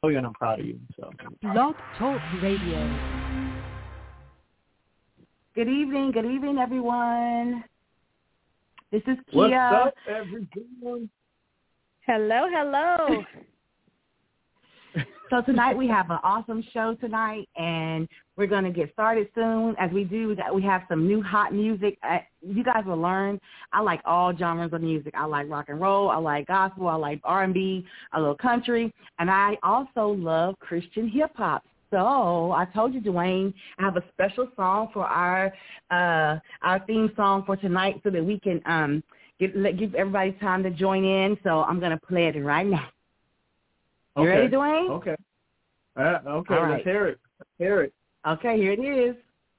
you, and I'm proud of you. So. Blog Talk Radio. Good evening, everyone. This is Kia. What's up, everyone? Hello. So tonight we have an awesome show tonight, and we're going to get started soon. As we do, we have some new hot music. You guys will learn. I like all genres of music. I like rock and roll. I like gospel. I like R&B, a little country, and I also love Christian hip hop. So I told you, Dwayne, I have a special song for our theme song for tonight, so that we can give everybody time to join in. So I'm going to play it right now. You ready, Dwayne? Okay. Okay, all right. Let's hear it. Okay, here it is.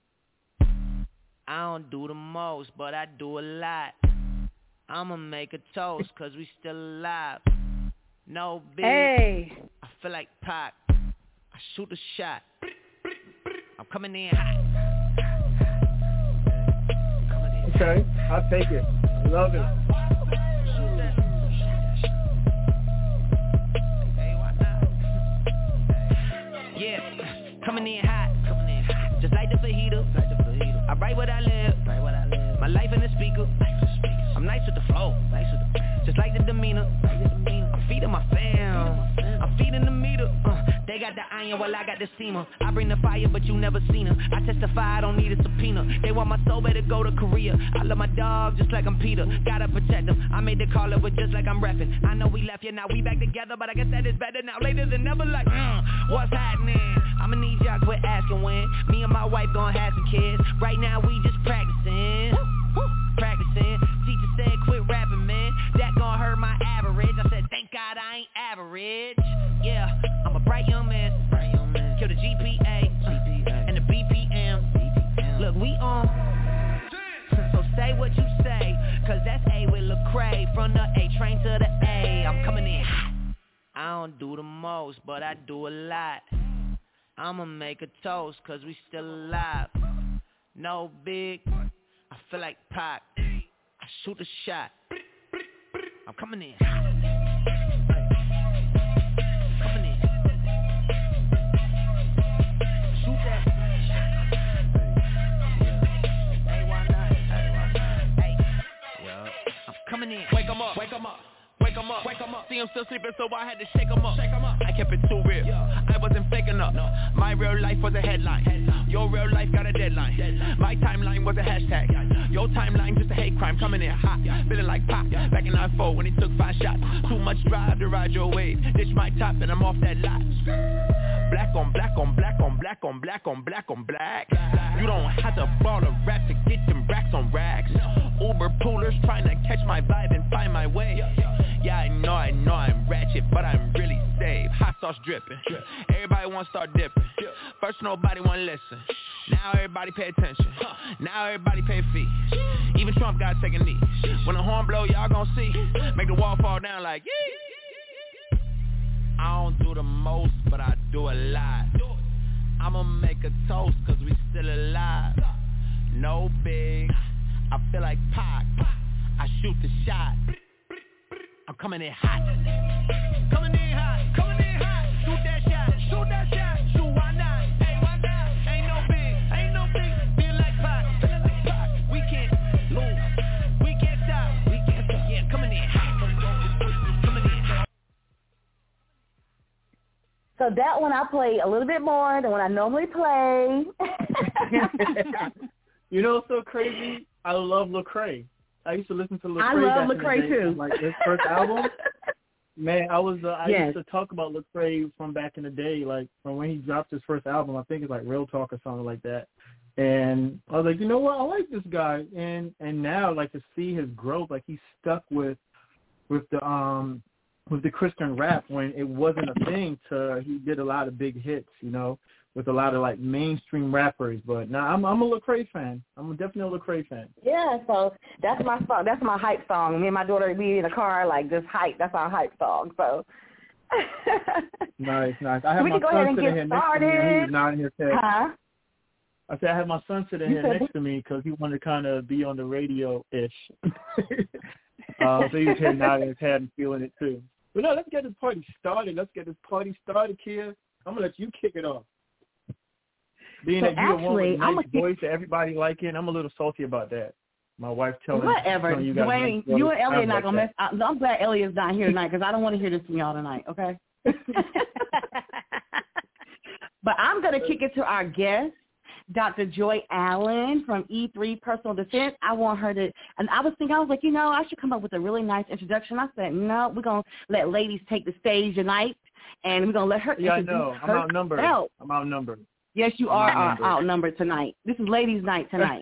I don't do the most, but I do a lot. I'ma make a toast, cause we still alive. No big. Hey. I feel like Pac. I shoot a shot. I'm coming in hot. Okay, I'll take it. Love it. Yeah, coming in hot. Just like the fajita. I write what I live. My life in the speaker. I'm nice with the flow. Just like the demeanor. I'm feeding my fam. I'm feeding the meter. They got the iron while I got the steamer. I bring the fire, but you never seen her. I testify, I don't need a subpoena. They want my soul, better go to Korea. I love my dog just like I'm Peter. Gotta protect him. I made the call up, but just like I'm repping. I know we left, yeah, now we back together, but I guess that is better now. Later than never, like, what's happening? I'ma need y'all quit asking when. Me and my wife gon' have some kids. Right now we just practicing. Teacher said quit rapping, man. That gon' hurt my average. I said thank God I ain't average. Yeah, I'm a bright young man. Kill the GPA and the BPM. Look, we on. So say what you say, cause that's A with Lecrae. From the A train to the A, I'm coming in hot. I don't do the most, but I do a lot. I'ma make a toast, cause we still alive. No big, I feel like Pac. I shoot a shot. I'm coming in hot. Coming in. Shoot that. Hey, why not? Hey. I'm coming in. Wake 'em up. See him still sleeping, so I had to shake him up. I kept it too real. I wasn't faking up. My real life was a headline. Your real life got a deadline. My timeline was a hashtag. Your timeline just a hate crime. Coming in hot, feeling like Pac. Back in 94 when he took 5 shots. Too much drive to ride your wave. Ditch my top and I'm off that lot. Black on black on black on black on black on black on black. You don't have to ball a rap to get them racks on racks. Uber poolers trying to catch my vibe and find my way. Yeah, I know I'm ratchet, but I'm really safe. Hot sauce dripping. Everybody wanna start dipping. First nobody wanna listen. Now everybody pay attention. Now everybody pay a fee. Even Trump gotta take a knee. When the horn blow, y'all gon' see. Make the wall fall down like yee. I don't do the most, but I do a lot. I'ma make a toast, cause we still alive. No big, I feel like Pac. I shoot the shot. I'm coming in hot. Coming in hot. Shoot that shot. Shoot, why not? Hey, why not? Ain't no big. Feel like Pac. We can't lose. We can't stop. Yeah, coming in hot. So that one I played a little bit more than what I normally play. You know what's so crazy? I love Lecrae. I used to listen to Lecrae. I love Lecrae too. Like his first album. Man, I used to talk about Lecrae from back in the day, like from when he dropped his first album. I think it's like Real Talk or something like that. And I was like, you know what? I like this guy. And now, like, to see his growth, like he's stuck with the Christian rap when it wasn't a thing. He did a lot of big hits, you know, with a lot of like mainstream rappers. But now I'm a Lecrae fan. I'm definitely a Lecrae fan. Yeah, so that's my song. That's my hype song. Me and my daughter be in the car like just hype. That's our hype song. So nice. I have my son sitting here next to me. He's nodding his head. Huh? I said I have my son sitting here next to me because he wanted to kind of be on the radio-ish. So he was here nodding his head and feeling it too. But no, let's get this party started. Kia. I'm going to let you kick it off. Being that you're the one with a nice voice that everybody liking, I'm a little salty about that. My wife telling you guys. Dwayne, you and Elliot not going to mess. I'm glad Elliot's not here tonight because I don't want to hear this from y'all tonight, okay? But I'm going to kick it to our guest, Dr. Joy Allen from E3 Personal Defense. I want her to, and I was like, I should come up with a really nice introduction. I said, no, we're going to let ladies take the stage tonight, and we're going to let her introduce herself. I'm outnumbered. Yes, you are outnumbered tonight. This is ladies' night tonight.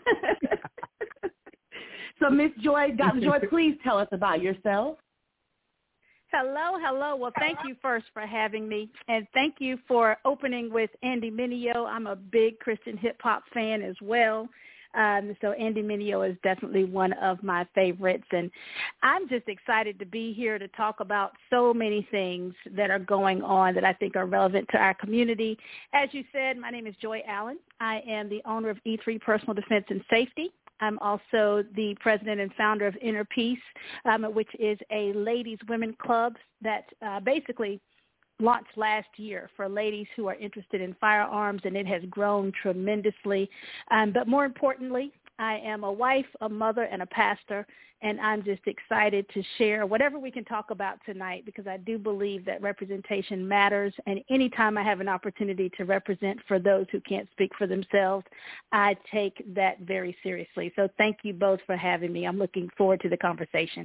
So, Miss Joy, Dr. Joy, please tell us about yourself. Hello. Well, thank you first for having me, and thank you for opening with Andy Mineo. I'm a big Christian hip-hop fan as well, so Andy Mineo is definitely one of my favorites, and I'm just excited to be here to talk about so many things that are going on that I think are relevant to our community. As you said, my name is Joy Allen. I am the owner of E3 Personal Defense and Safety. I'm also the president and founder of Inner Peace, which is a ladies' women club that basically launched last year for ladies who are interested in firearms, and it has grown tremendously. But more importantly, I am a wife, a mother, and a pastor, and I'm just excited to share whatever we can talk about tonight because I do believe that representation matters, and anytime I have an opportunity to represent for those who can't speak for themselves, I take that very seriously. So thank you both for having me. I'm looking forward to the conversation.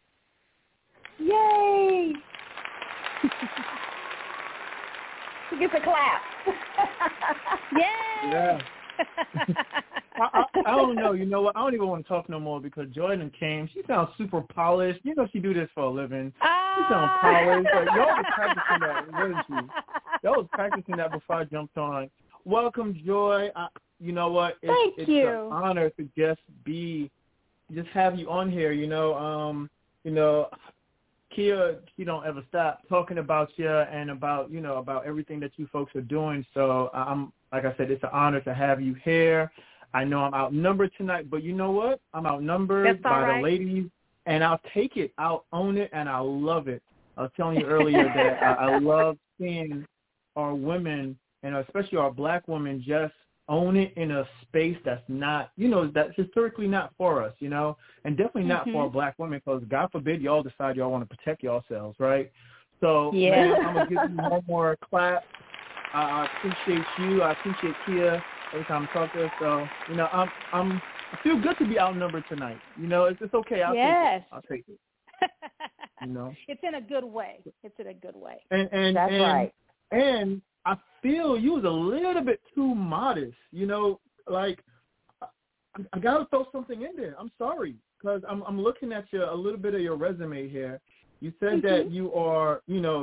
Yay! She gets a clap. Yay! Yeah. I don't know. You know what? I don't even want to talk no more because Jordan came. She sounds super polished. You know she do this for a living. She sounds polished. Like, y'all was practicing that, wasn't you? Y'all was practicing that before I jumped on. Welcome, Joy. You know what? It's an honor to just have you on here. Kia, she don't ever stop talking about you and about everything that you folks are doing. So like I said, it's an honor to have you here. I know I'm outnumbered tonight, but you know what? I'm outnumbered by the ladies, and I'll take it. I'll own it, and I'll love it. I was telling you earlier that I love seeing our women, and especially our black women, just own it in a space that's not, that's historically not for us, and definitely not for our black women because God forbid y'all decide y'all want to protect yourselves, right? So, man, I'm going to give you one more clap. I appreciate you. I appreciate Kia every time I talk to her. So, I feel good to be outnumbered tonight. It's okay. I'll take it. It's in a good way. And that's right. And I feel you was a little bit too modest. Like I gotta throw something in there. I'm sorry because I'm looking at a little bit of your resume here. You said that you are,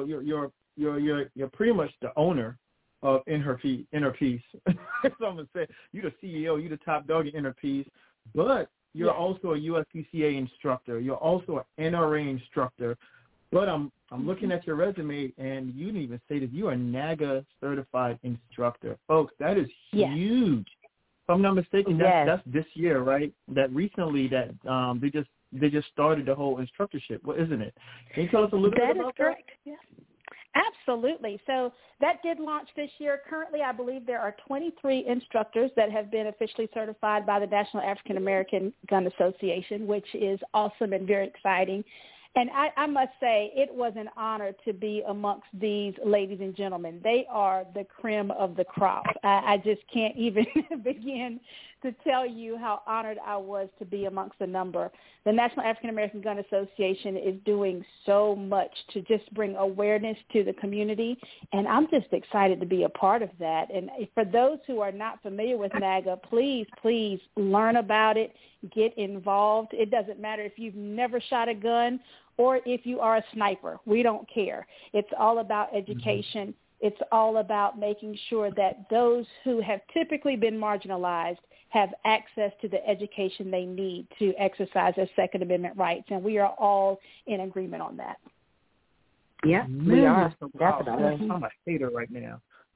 you're pretty much the owner of Inner Peace. That's what I'm gonna say. You're the CEO. You're the top dog at Inner Peace, but you're also a USPCA instructor. You're also an NRA instructor. But I'm looking at your resume, and you didn't even say that you are NAGA certified instructor, folks. That is huge. If I'm not mistaken, that's this year, right? That recently that they just started the whole instructorship, isn't it? Can you tell us a little bit about that? That is correct. Yeah. Absolutely. So that did launch this year. Currently, I believe there are 23 instructors that have been officially certified by the National African American Gun Association, which is awesome and very exciting. And I must say, it was an honor to be amongst these ladies and gentlemen. They are the creme of the crop. I just can't even begin to tell you how honored I was to be amongst the number. The National African American Gun Association is doing so much to just bring awareness to the community, and I'm just excited to be a part of that. And for those who are not familiar with NAGA, please learn about it, get involved. It doesn't matter if you've never shot a gun or if you are a sniper. We don't care. It's all about education. It's all about making sure that those who have typically been marginalized have access to the education they need to exercise their Second Amendment rights. And we are all in agreement on that. Yeah, we are. Definitely. I'm a hater right now.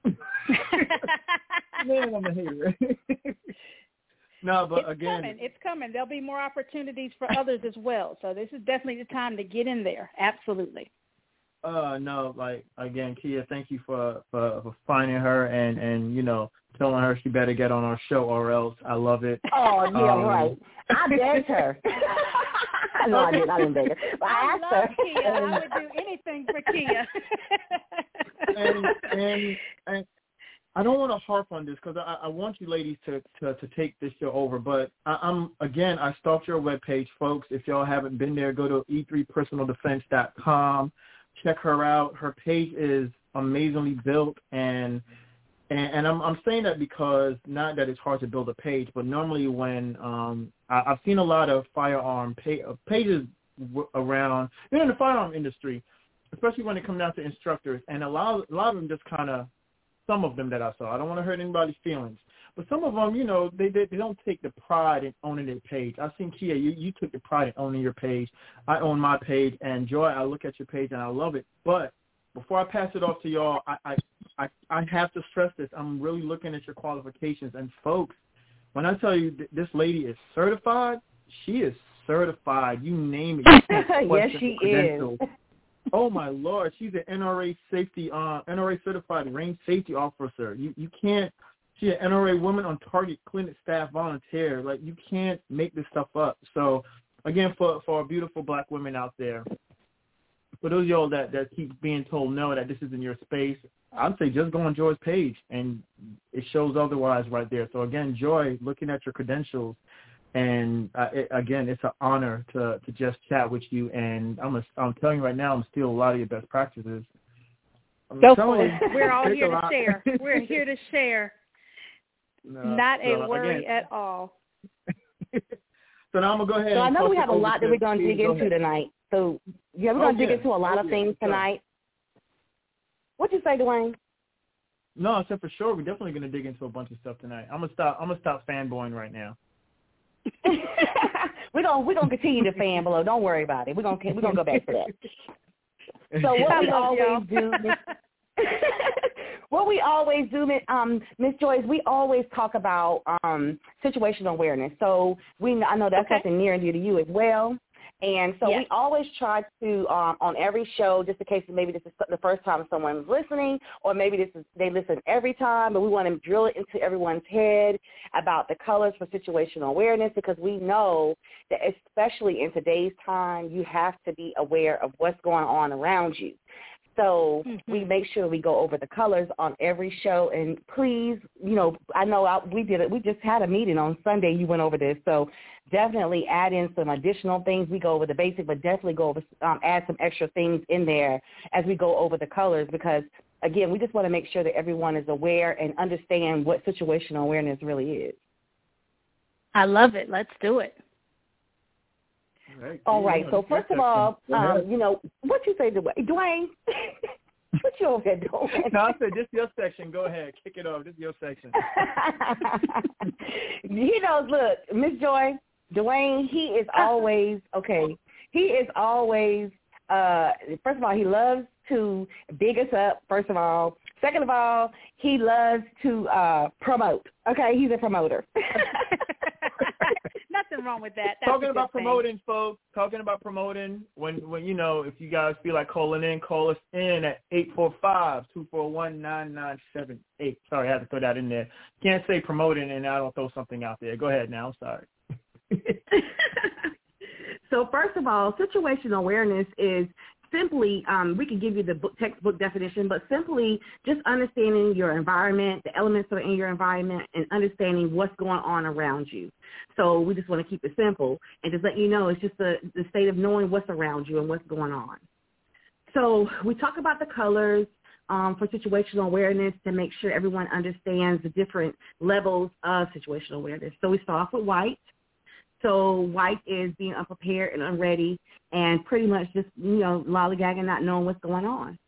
Man, I'm a hater. No, but it's coming. There'll be more opportunities for others as well. So this is definitely the time to get in there. Absolutely. No, like, again, Kia, thank you for finding her and you know, telling her she better get on our show or else. I love it. Oh, yeah, right. I begged her. No, I didn't beg her. But I asked her. Kia. I would do anything for Kia. and I don't want to harp on this because I want you ladies to take this show over, but I stalked your webpage, folks. If y'all haven't been there, go to e3personaldefense.com. Check her out. Her page is amazingly built, and I'm saying that because not that it's hard to build a page, but normally when I've seen a lot of firearm pages around in the firearm industry, especially when it comes down to instructors, and a lot of them just kind of, some of them that I saw, I don't want to hurt anybody's feelings, but some of them, you know, they don't take the pride in owning their page. I've seen, Kia, you took the pride in owning your page. I own my page, and Joy, I look at your page and I love it. But before I pass it off to y'all, I have to stress this. I'm really looking at your qualifications. And folks, when I tell you this lady is certified, she is certified. You name it. Yes, she is. Oh my Lord, she's an NRA NRA certified range safety officer. You can't. She's an NRA woman on target clinic staff volunteer. Like, you can't make this stuff up. So again, for our beautiful black women out there, for those of y'all that keep being told no, that this isn't your space, I'd say just go on Joy's page and it shows otherwise right there. So again, Joy, looking at your credentials, and again, it's an honor to just chat with you. And I'm telling you right now, I'm stealing a lot of your best practices. Go for it. We're all here to share. We're here to share. No, not a worry again, at all. So now I'm going to go ahead. So I know we have a lot that we're going to dig into tonight. So, yeah, we're going to dig into a lot of things tonight. What'd you say, Dwayne? No, I said for sure we're definitely going to dig into a bunch of stuff tonight. I'm gonna stop fanboying right now. We're gonna continue to fan below. Don't worry about it. We're gonna go back to that. So what we always do, Miss Joyce, we always talk about situational awareness. So I know that's something near and dear to you as well. And so we always try to, on every show, just in case maybe this is the first time someone's listening, or maybe they listen every time, but we want to drill it into everyone's head about the colors for situational awareness, because we know that especially in today's time, you have to be aware of what's going on around you. So we make sure we go over the colors on every show. And please, I know we did it. We just had a meeting on Sunday. You went over this. So definitely add in some additional things. We go over the basic, but definitely go over, add some extra things in there as we go over the colors, because, again, we just want to make sure that everyone is aware and understand what situational awareness really is. I love it. Let's do it. All right. So first of all, what you say, Dwayne? What you over there doing? No, I said, this is your section. Go ahead. Kick it off. This is your section. Look, Miss Joy, Dwayne, he is always, he is always, first of all, he loves to big us up, first of all. Second of all, he loves to promote. Okay, he's a promoter. Nothing wrong with that. That's talking about promoting, folks. Talking about promoting. When if you guys feel like calling in, call us in at 845-241-9978. Sorry, I had to throw that in there. Can't say promoting and I don't throw something out there. Go ahead now. I'm sorry. So first of all, situational awareness is simply, we can give you the textbook definition, but simply just understanding your environment, the elements that are in your environment, and understanding what's going on around you. So we just want to keep it simple and just let you know it's just the state of knowing what's around you and what's going on. So we talk about the colors for situational awareness to make sure everyone understands the different levels of situational awareness. So we start off with white. So white is being unprepared and unready and pretty much just, lollygagging, not knowing what's going on.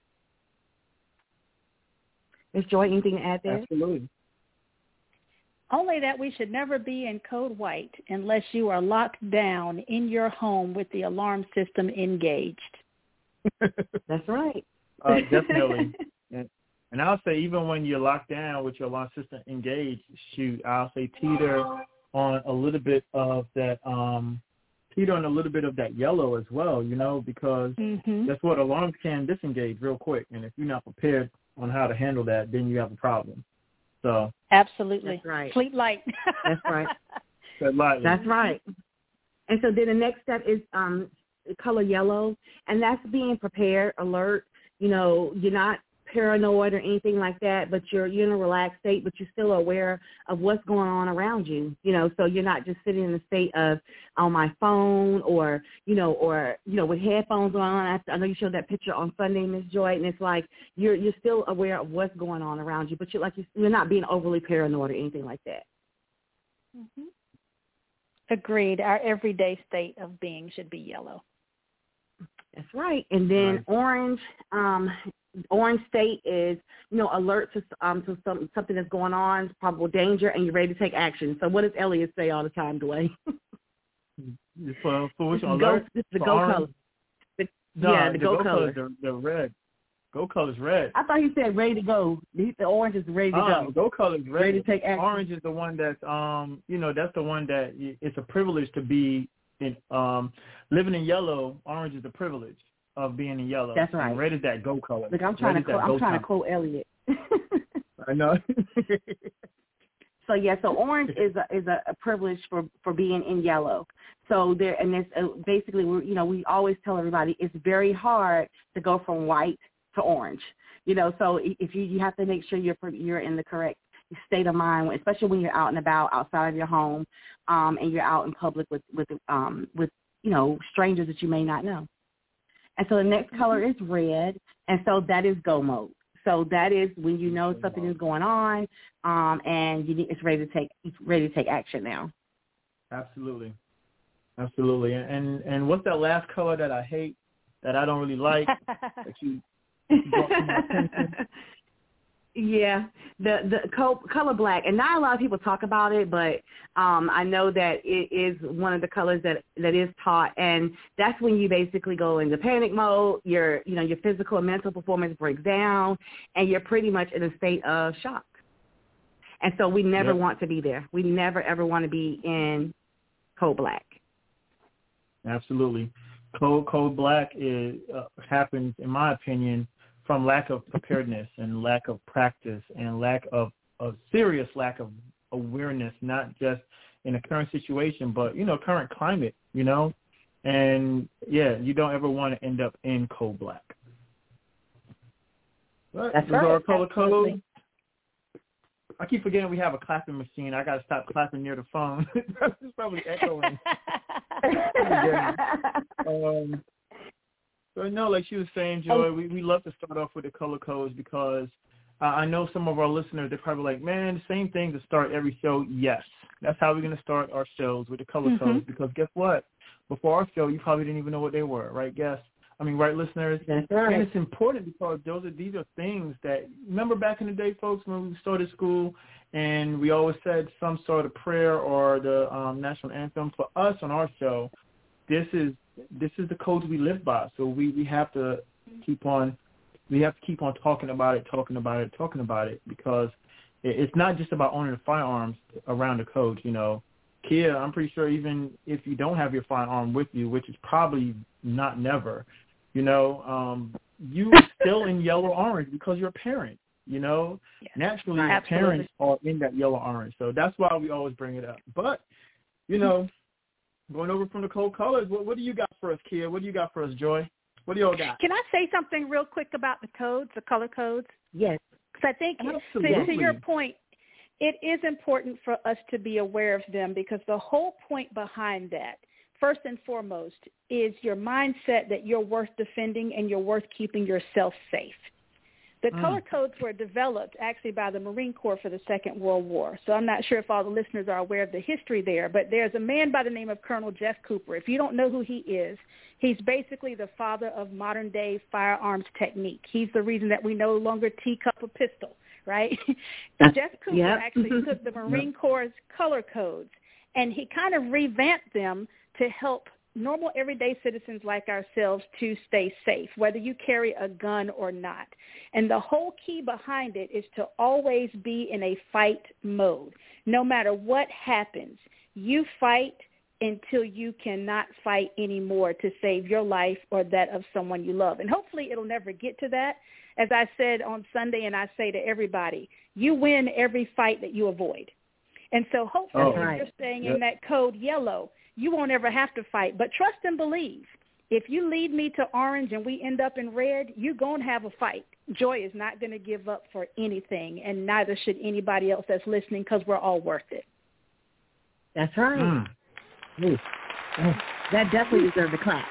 Ms. Joy, anything to add there? Absolutely. Only that we should never be in code white unless you are locked down in your home with the alarm system engaged. That's right. Definitely. And I'll say even when you're locked down with your alarm system engaged, I'll say teeter on a little bit of that keyed on a little bit of that yellow as well, you know, because that's what alarms can disengage real quick. And if you're not prepared on how to handle that, then you have a problem. So absolutely. That's right. Sleep light. That's right. That's right. And so then the next step is color yellow, and that's being prepared, alert. You know, you're not paranoid or anything like that, but you're in a relaxed state, but you're still aware of what's going on around you. You know, so you're not just sitting in a state of on my phone or with headphones on. I know you showed that picture on Sunday, Ms. Joy, and it's like you're still aware of what's going on around you, but you're not being overly paranoid or anything like that. Mm-hmm. Agreed. Our everyday state of being should be yellow. That's right. And then orange state is, alert to something that's going on, probable danger, and you're ready to take action. So what does Elliot say all the time, Dwayne? For which alert? It's the go color. The go color. The red. Go color's red. I thought he said ready to go. The orange is ready to go. Go color's red. Ready to take action. Orange is the one that's that's the one that it's a privilege to be in living in yellow. Orange is the privilege of being in yellow. That's right. And red is that go color. Look, I'm trying to quote Elliot. I know. So orange is a privilege for being in yellow. So basically we always tell everybody it's very hard to go from white to orange. So if you have to make sure you're in the correct state of mind, especially when you're out and about outside of your home, and you're out in public with strangers that you may not know. And so the next color is red, and so that is go mode. So that is when you know something is going on, and it's ready to take action now. Absolutely. And what's that last color that I hate, that I don't really like, that you brought to my attention? Yeah, the color black, and not a lot of people talk about it, but I know that it is one of the colors that is taught, and that's when you basically go into panic mode. Your physical and mental performance breaks down, and you're pretty much in a state of shock. And so we never want to be there. We never ever want to be in code black. Absolutely, code black happens, in my opinion, from lack of preparedness and lack of practice and serious lack of awareness, not just in a current situation, but, current climate, and you don't ever want to end up in code black. But that's right. Our color Absolutely. code. I keep forgetting we have a clapping machine. I got to stop clapping near the phone. It's probably echoing. So like she was saying, Joy, we love to start off with the color codes because I know some of our listeners, they're probably like, man, the same thing to start every show. Yes, that's how we're going to start our shows, with the color codes, because guess what? Before our show, you probably didn't even know what they were, right, right, listeners? That's right. And it's important because these are things that, remember back in the day, folks, when we started school and we always said some sort of prayer or the national anthem. For us on our show, this is the codes we live by. So we have to keep on talking about it, because it's not just about owning the firearms around the codes. Kia, I'm pretty sure even if you don't have your firearm with you, which is probably not never, you still in yellow orange because you're a parent. Naturally, parents are in that yellow orange. So that's why we always bring it up. But going over from the cold colors, what do you got for us, Kia? What do you got for us, Joy? What do y'all got? Can I say something real quick about the codes, the color codes? Yes. Because I think, to your point, it is important for us to be aware of them, because the whole point behind that, first and foremost, is your mindset that you're worth defending and you're worth keeping yourself safe. The color codes were developed actually by the Marine Corps for the Second World War. So I'm not sure if all the listeners are aware of the history there, but there's a man by the name of Colonel Jeff Cooper. If you don't know who he is, he's basically the father of modern-day firearms technique. He's the reason that we no longer teacup a pistol, right? Jeff Cooper actually took the Marine Corps' color codes, and he kind of revamped them to help normal everyday citizens like ourselves to stay safe, whether you carry a gun or not. And the whole key behind it is to always be in a fight mode. No matter what happens, you fight, until you cannot fight anymore to save your life or that of someone you love. And hopefully it'll never get to that. As I said on Sunday, and I say to everybody, you win every fight that you avoid. And so hopefully if you're staying in that code yellow, you won't ever have to fight. But trust and believe. If you lead me to orange and we end up in red, you're going to have a fight. Joy is not going to give up for anything, and neither should anybody else that's listening, because we're all worth it. That's right. That definitely deserves a clap.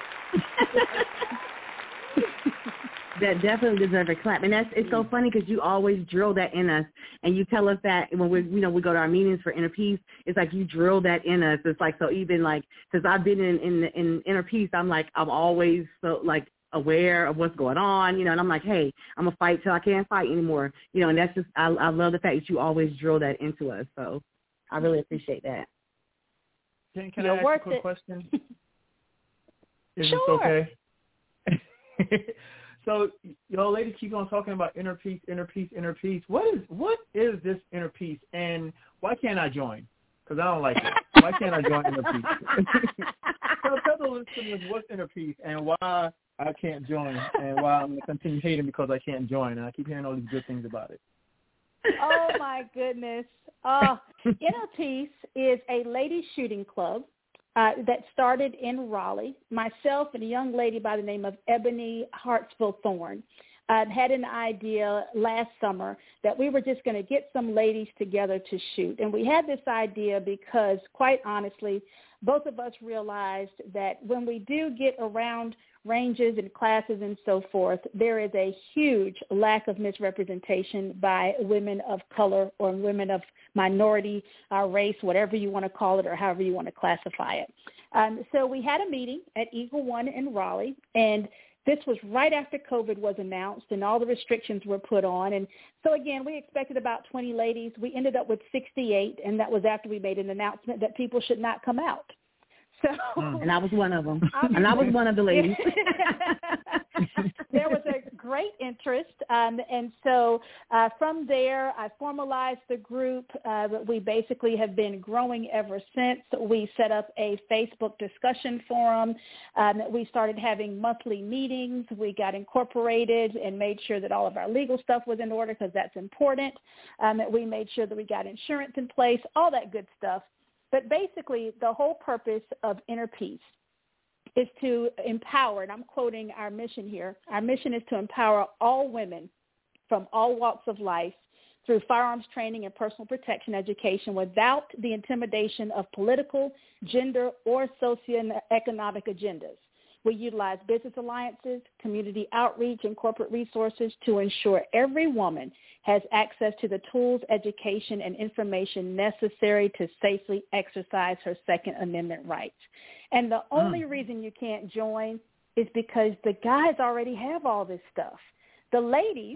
That definitely deserves a clap. And it's so funny because you always drill that in us, and you tell us that when we go to our meetings for Inner Peace, it's like you drill that in us. It's like, so even like, since I've been in Inner Peace, I'm always so like aware of what's going on, and I'm like, hey, I'm going to fight till I can't fight anymore, and that's just, I love the fact that you always drill that into us. So I really appreciate that. Can I ask a quick question? Is this okay? So, ladies keep on talking about inner peace, inner peace, inner peace. What is this inner peace, and why can't I join? Because I don't like it. Why can't I join inner peace? So tell the listeners what's inner peace and why I can't join, and why I'm going to continue hating because I can't join. And I keep hearing all these good things about it. Oh, my goodness. Inner Peace is a ladies shooting club that started in Raleigh. Myself and a young lady by the name of Ebony Hartsville Thorne had an idea last summer that we were just going to get some ladies together to shoot. And we had this idea because, quite honestly, both of us realized that when we do get around ranges and classes and so forth, there is a huge lack of misrepresentation by women of color or women of minority race, whatever you want to call it or however you want to classify it. So we had a meeting at Eagle One in Raleigh, and this was right after COVID was announced and all the restrictions were put on. And so, again, we expected about 20 ladies. We ended up with 68, and that was after we made an announcement that people should not come out. So, and I was one of them. And I was one of the ladies. There was a great interest. And so from there, I formalized the group. We basically have been growing ever since. We set up a Facebook discussion forum. We started having monthly meetings. We got incorporated and made sure that all of our legal stuff was in order because that's important. We made sure that we got insurance in place, all that good stuff. But basically, the whole purpose of Inner Peace is to empower, and I'm quoting our mission here, our mission is to empower all women from all walks of life through firearms training and personal protection education without the intimidation of political, gender, or socioeconomic agendas. We utilize business alliances, community outreach, and corporate resources to ensure every woman has access to the tools, education, and information necessary to safely exercise her Second Amendment rights. And the only reason you can't join is because the guys already have all this stuff. The ladies,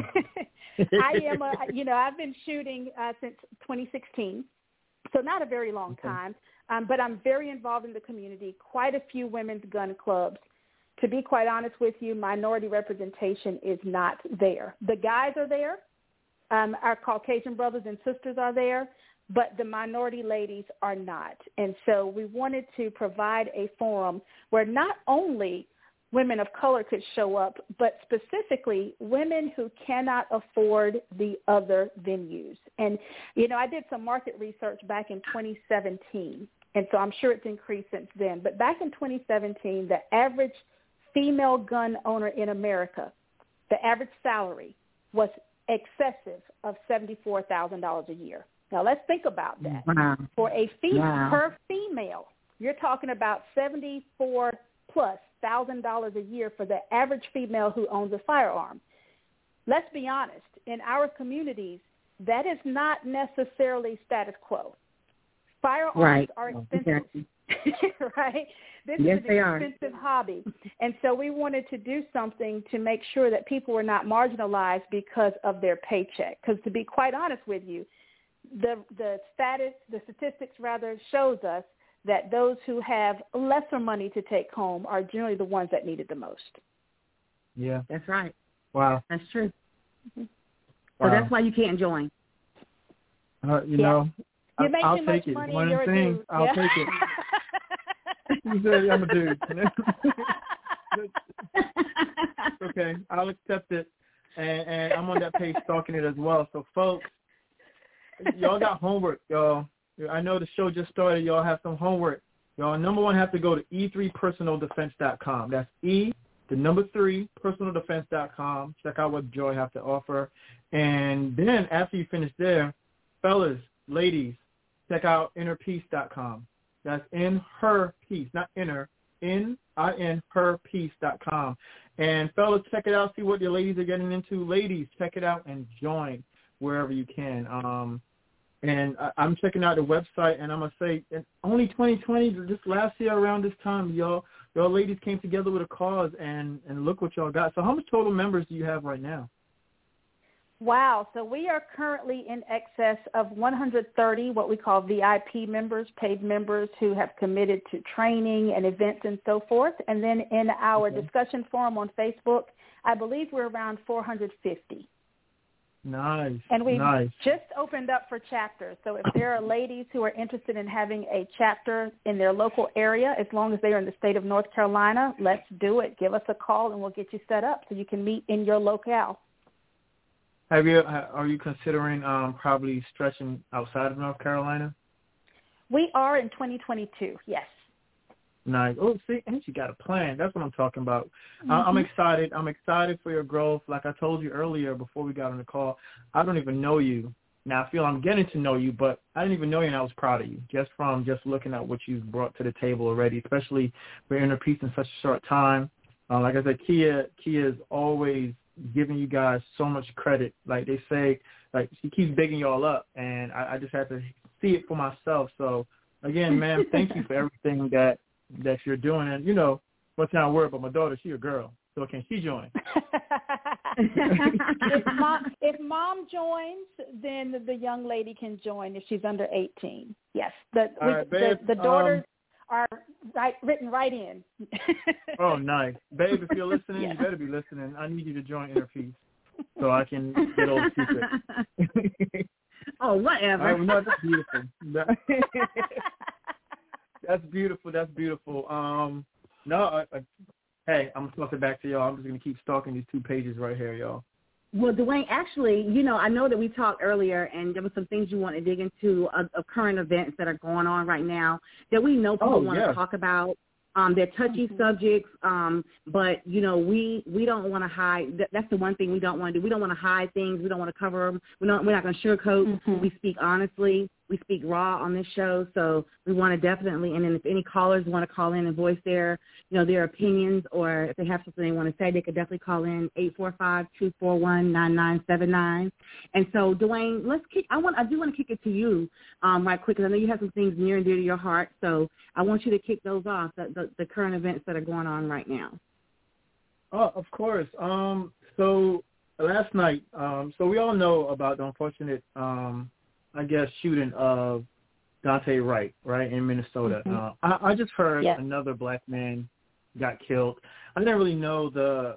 I've been shooting since 2016, so not a very long time. But I'm very involved in the community, quite a few women's gun clubs. To be quite honest with you, minority representation is not there. The guys are there. Our Caucasian brothers and sisters are there, but the minority ladies are not. And so we wanted to provide a forum where not only women of color could show up, but specifically women who cannot afford the other venues. And, I did some market research back in 2017. And so I'm sure it's increased since then. But back in 2017, the average female gun owner in America, the average salary was excessive of $74,000 a year. Now, let's think about that. Wow. For a per female, you're talking about $74,000+ a year for the average female who owns a firearm. Let's be honest. In our communities, that is not necessarily status quo. Firearms are expensive, right? This is an expensive hobby. And so we wanted to do something to make sure that people were not marginalized because of their paycheck. Because to be quite honest with you, the statistics shows us that those who have lesser money to take home are generally the ones that need it the most. Yeah. That's right. Wow. That's true. Mm-hmm. So that's why you can't join. You know. You make I'll too take much it. money One and you're thing, a dude. I'll take it. He said, I'm a dude. Okay, I'll accept it. And I'm on that page stalking it as well. So, folks, y'all got homework, y'all. I know the show just started. Y'all have some homework. Y'all, number one, have to go to e3personaldefense.com. That's E, the number 3, personaldefense.com. Check out what Joy have to offer. And then after you finish there, fellas, ladies, check out innerpeace.com. That's in her peace, not inner, herpeace.com. And fellas, check it out. See what your ladies are getting into. Ladies, check it out and join wherever you can. And I'm checking out the website, and I'm going to say, only 2020, just last year around this time, y'all ladies came together with a cause, and look what y'all got. So how much total members do you have right now? Wow. So we are currently in excess of 130 what we call VIP members, paid members who have committed to training and events and so forth. And then in our discussion forum on Facebook, I believe we're around 450. Nice. And we've just opened up for chapters. So if there are ladies who are interested in having a chapter in their local area, as long as they are in the state of North Carolina, let's do it. Give us a call and we'll get you set up so you can meet in your locale. Are you considering probably stretching outside of North Carolina? We are in 2022, yes. Nice. Oh, see, and you got a plan. That's what I'm talking about. I'm excited. I'm excited for your growth. Like I told you earlier before we got on the call, I don't even know you. Now I feel I'm getting to know you, but I didn't even know you, and I was proud of you just from looking at what you've brought to the table already, especially for Inner Peace in such a short time. Like I said, Kia is always giving you guys so much credit. Like they say, like she keeps bigging y'all up, and I just had to see it for myself. So again, ma'am, thank you for everything that you're doing. And you know, what's not a word, but my daughter, she a girl, so can she join? If mom joins, then the young lady can join if she's under 18. Yes, the daughters are written right in. Oh, nice. Babe, if you're listening, you better be listening. I need you to join Inner Peace so I can get all the secrets. Oh, whatever. No, that's beautiful. That's beautiful. That's beautiful. Hey, I'm going to toss it back to y'all. I'm just going to keep stalking these 2 pages right here, y'all. Well, Dwayne, actually, you know, I know that we talked earlier, and there were some things you want to dig into of current events that are going on right now that we know people want to talk about. They're touchy subjects, but, you know, we don't want to hide. That's the one thing we don't want to do. We don't want to hide things. We don't want to cover them. We're not going to sugarcoat. We speak honestly. We speak raw on this show, so we want to definitely, and then if any callers want to call in and voice their opinions, or if they have something they want to say, they could definitely call in 845-241-9979. And so, Dwayne, I do want to kick it to you right quick, because I know you have some things near and dear to your heart, so I want you to kick those off, the current events that are going on right now. Oh, of course. So last night, so we all know about the unfortunate I guess, shooting of Daunte Wright, right, in Minnesota. I just heard another black man got killed. I didn't really know the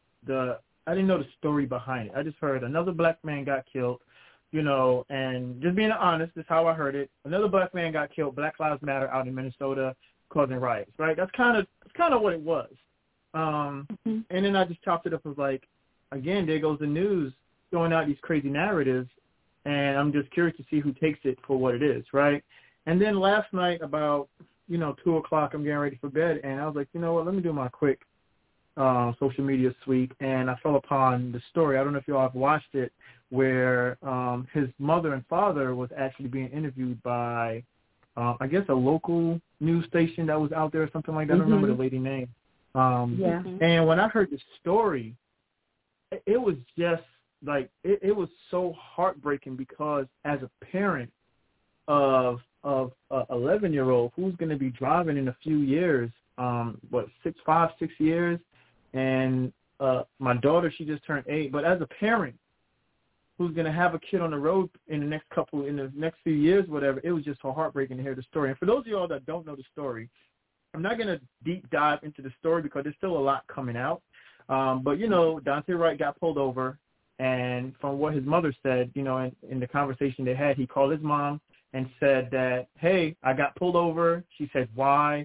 story behind it. I just heard another black man got killed, you know, and just being honest, this is how I heard it. Another black man got killed, Black Lives Matter out in Minnesota, causing riots, right? That's kind of what it was. And then I just chopped it up as like, again, there goes the news throwing out these crazy narratives. And I'm just curious to see who takes it for what it is, right? And then last night about, 2 o'clock, I'm getting ready for bed, and I was like, you know what, let me do my quick social media sweep, and I fell upon the story. I don't know if you all have watched it, where his mother and father was actually being interviewed by, I guess, a local news station that was out there or something like that. I don't remember the lady name. And when I heard the story, it was just, like it was so heartbreaking, because as a parent of a 11-year-old who's going to be driving in a few years, 5-6 years, and my daughter, she just turned 8. But as a parent who's going to have a kid on the road in the next few years, whatever, it was just so heartbreaking to hear the story. And for those of y'all that don't know the story, I'm not going to deep dive into the story because there's still a lot coming out. But Daunte Wright got pulled over. And from what his mother said, in the conversation they had, he called his mom and said that, hey, I got pulled over. She said, why?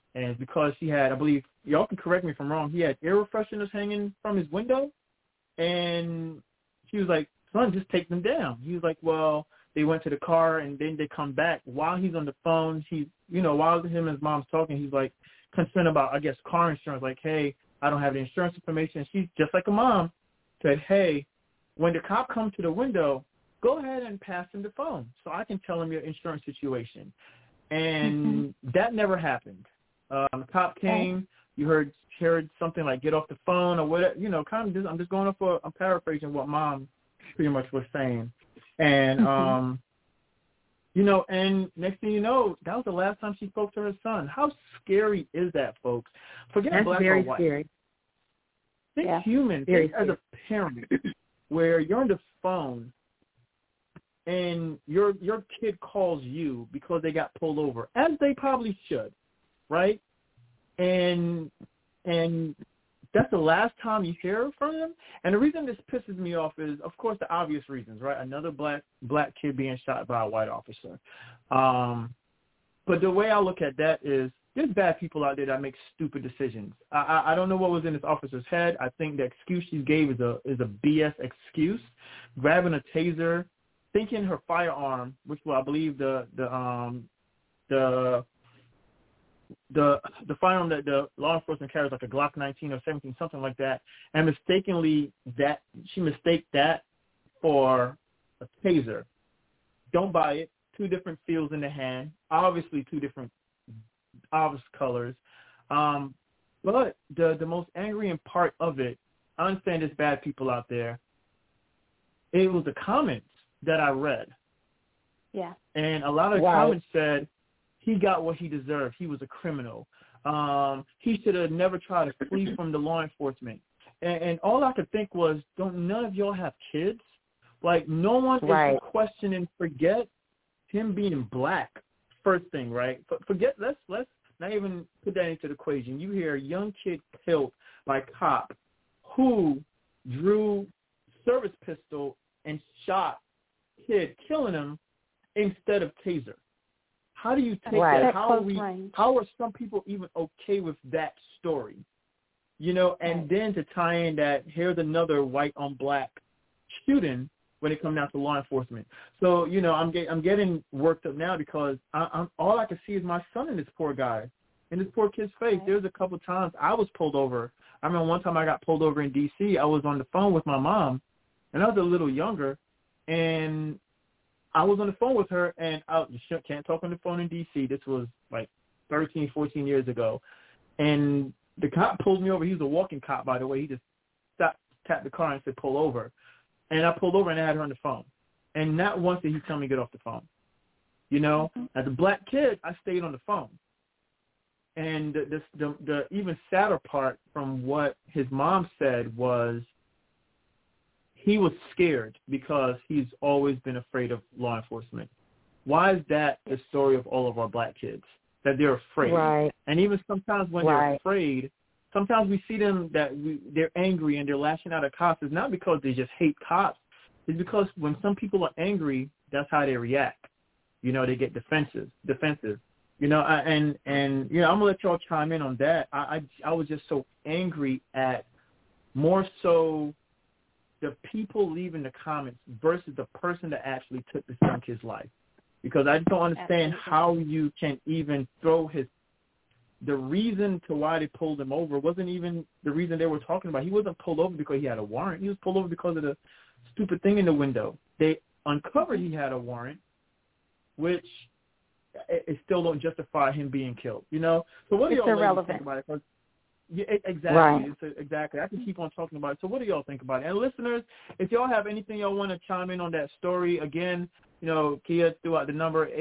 And it's because she had, I believe, y'all can correct me if I'm wrong, he had air fresheners hanging from his window. And she was like, son, just take them down. He was like, well, they went to the car and then they come back. While he's on the phone, while him and his mom's talking, he's like concerned about, I guess, car insurance. Like, hey, I don't have the insurance information. She's just like a mom said, hey, when the cop comes to the window, go ahead and pass him the phone so I can tell him your insurance situation. And that never happened. The cop came. You heard something like get off the phone or whatever. Kind of. I'm just going off. I'm paraphrasing what mom pretty much was saying. And and next thing you know, that was the last time she spoke to her son. How scary is that, folks? Forget That's black very or white. Scary. Think human. Think as a parent, where you're on the phone and your kid calls you because they got pulled over, as they probably should, right? And that's the last time you hear from them. And the reason this pisses me off is, of course, the obvious reasons, right? Another black kid being shot by a white officer. But the way I look at that is there's bad people out there that make stupid decisions. I don't know what was in this officer's head. I think the excuse she gave is a BS excuse. Grabbing a taser, thinking her firearm, which I believe the firearm that the law enforcement carries, like a Glock 19 or 17, something like that, and mistakenly she mistaked that for a taser. Don't buy it. Two different feels in the hand, obviously two different obvious colors. But the most angering part of it, I understand there's bad people out there. It was the comments that I read. Yeah. And a lot of comments said, he got what he deserved. He was a criminal. He should have never tried to flee from the law enforcement. And all I could think was, don't none of y'all have kids? Like, no one is questioning, forget him being black, first thing, right? Forget, let's not even put that into the equation. You hear a young kid killed by a cop who drew service pistol and shot kid, killing him instead of taser. How do you take that? How are some people even okay with that story? And then to tie in that here's another white on black shooting when it comes down to law enforcement. So, I'm getting worked up now because I'm all I can see is my son and this poor guy, in this poor kid's face. There's a couple of times I was pulled over. I remember one time I got pulled over in D.C. I was on the phone with my mom, and I was a little younger, and I was on the phone with her, and you can't talk on the phone in D.C. This was like 13, 14 years ago. And the cop pulled me over. He was a walking cop, by the way. He just tapped the car and said, pull over. And I pulled over and I had her on the phone. And not once did he tell me to get off the phone. As a black kid, I stayed on the phone. And the even sadder part from what his mom said was he was scared because he's always been afraid of law enforcement. Why is that the story of all of our black kids? That they're afraid. Right. And even sometimes when they're afraid, sometimes we see them they're angry and they're lashing out at cops. It's not because they just hate cops. It's because when some people are angry, that's how they react. They get defensive. And I'm gonna let y'all chime in on that. I was just so angry at more so the people leaving the comments versus the person that actually took this young kid's life. Because I don't understand how you can even throw the reason to why they pulled him over wasn't even the reason they were talking about. He wasn't pulled over because he had a warrant. He was pulled over because of the stupid thing in the window. They uncovered he had a warrant, which it still don't justify him being killed. So what do y'all ladies think about it? Exactly. Right. Exactly. I can keep on talking about it. So what do y'all think about it? And listeners, if y'all have anything y'all want to chime in on that story, again, Kia threw out the number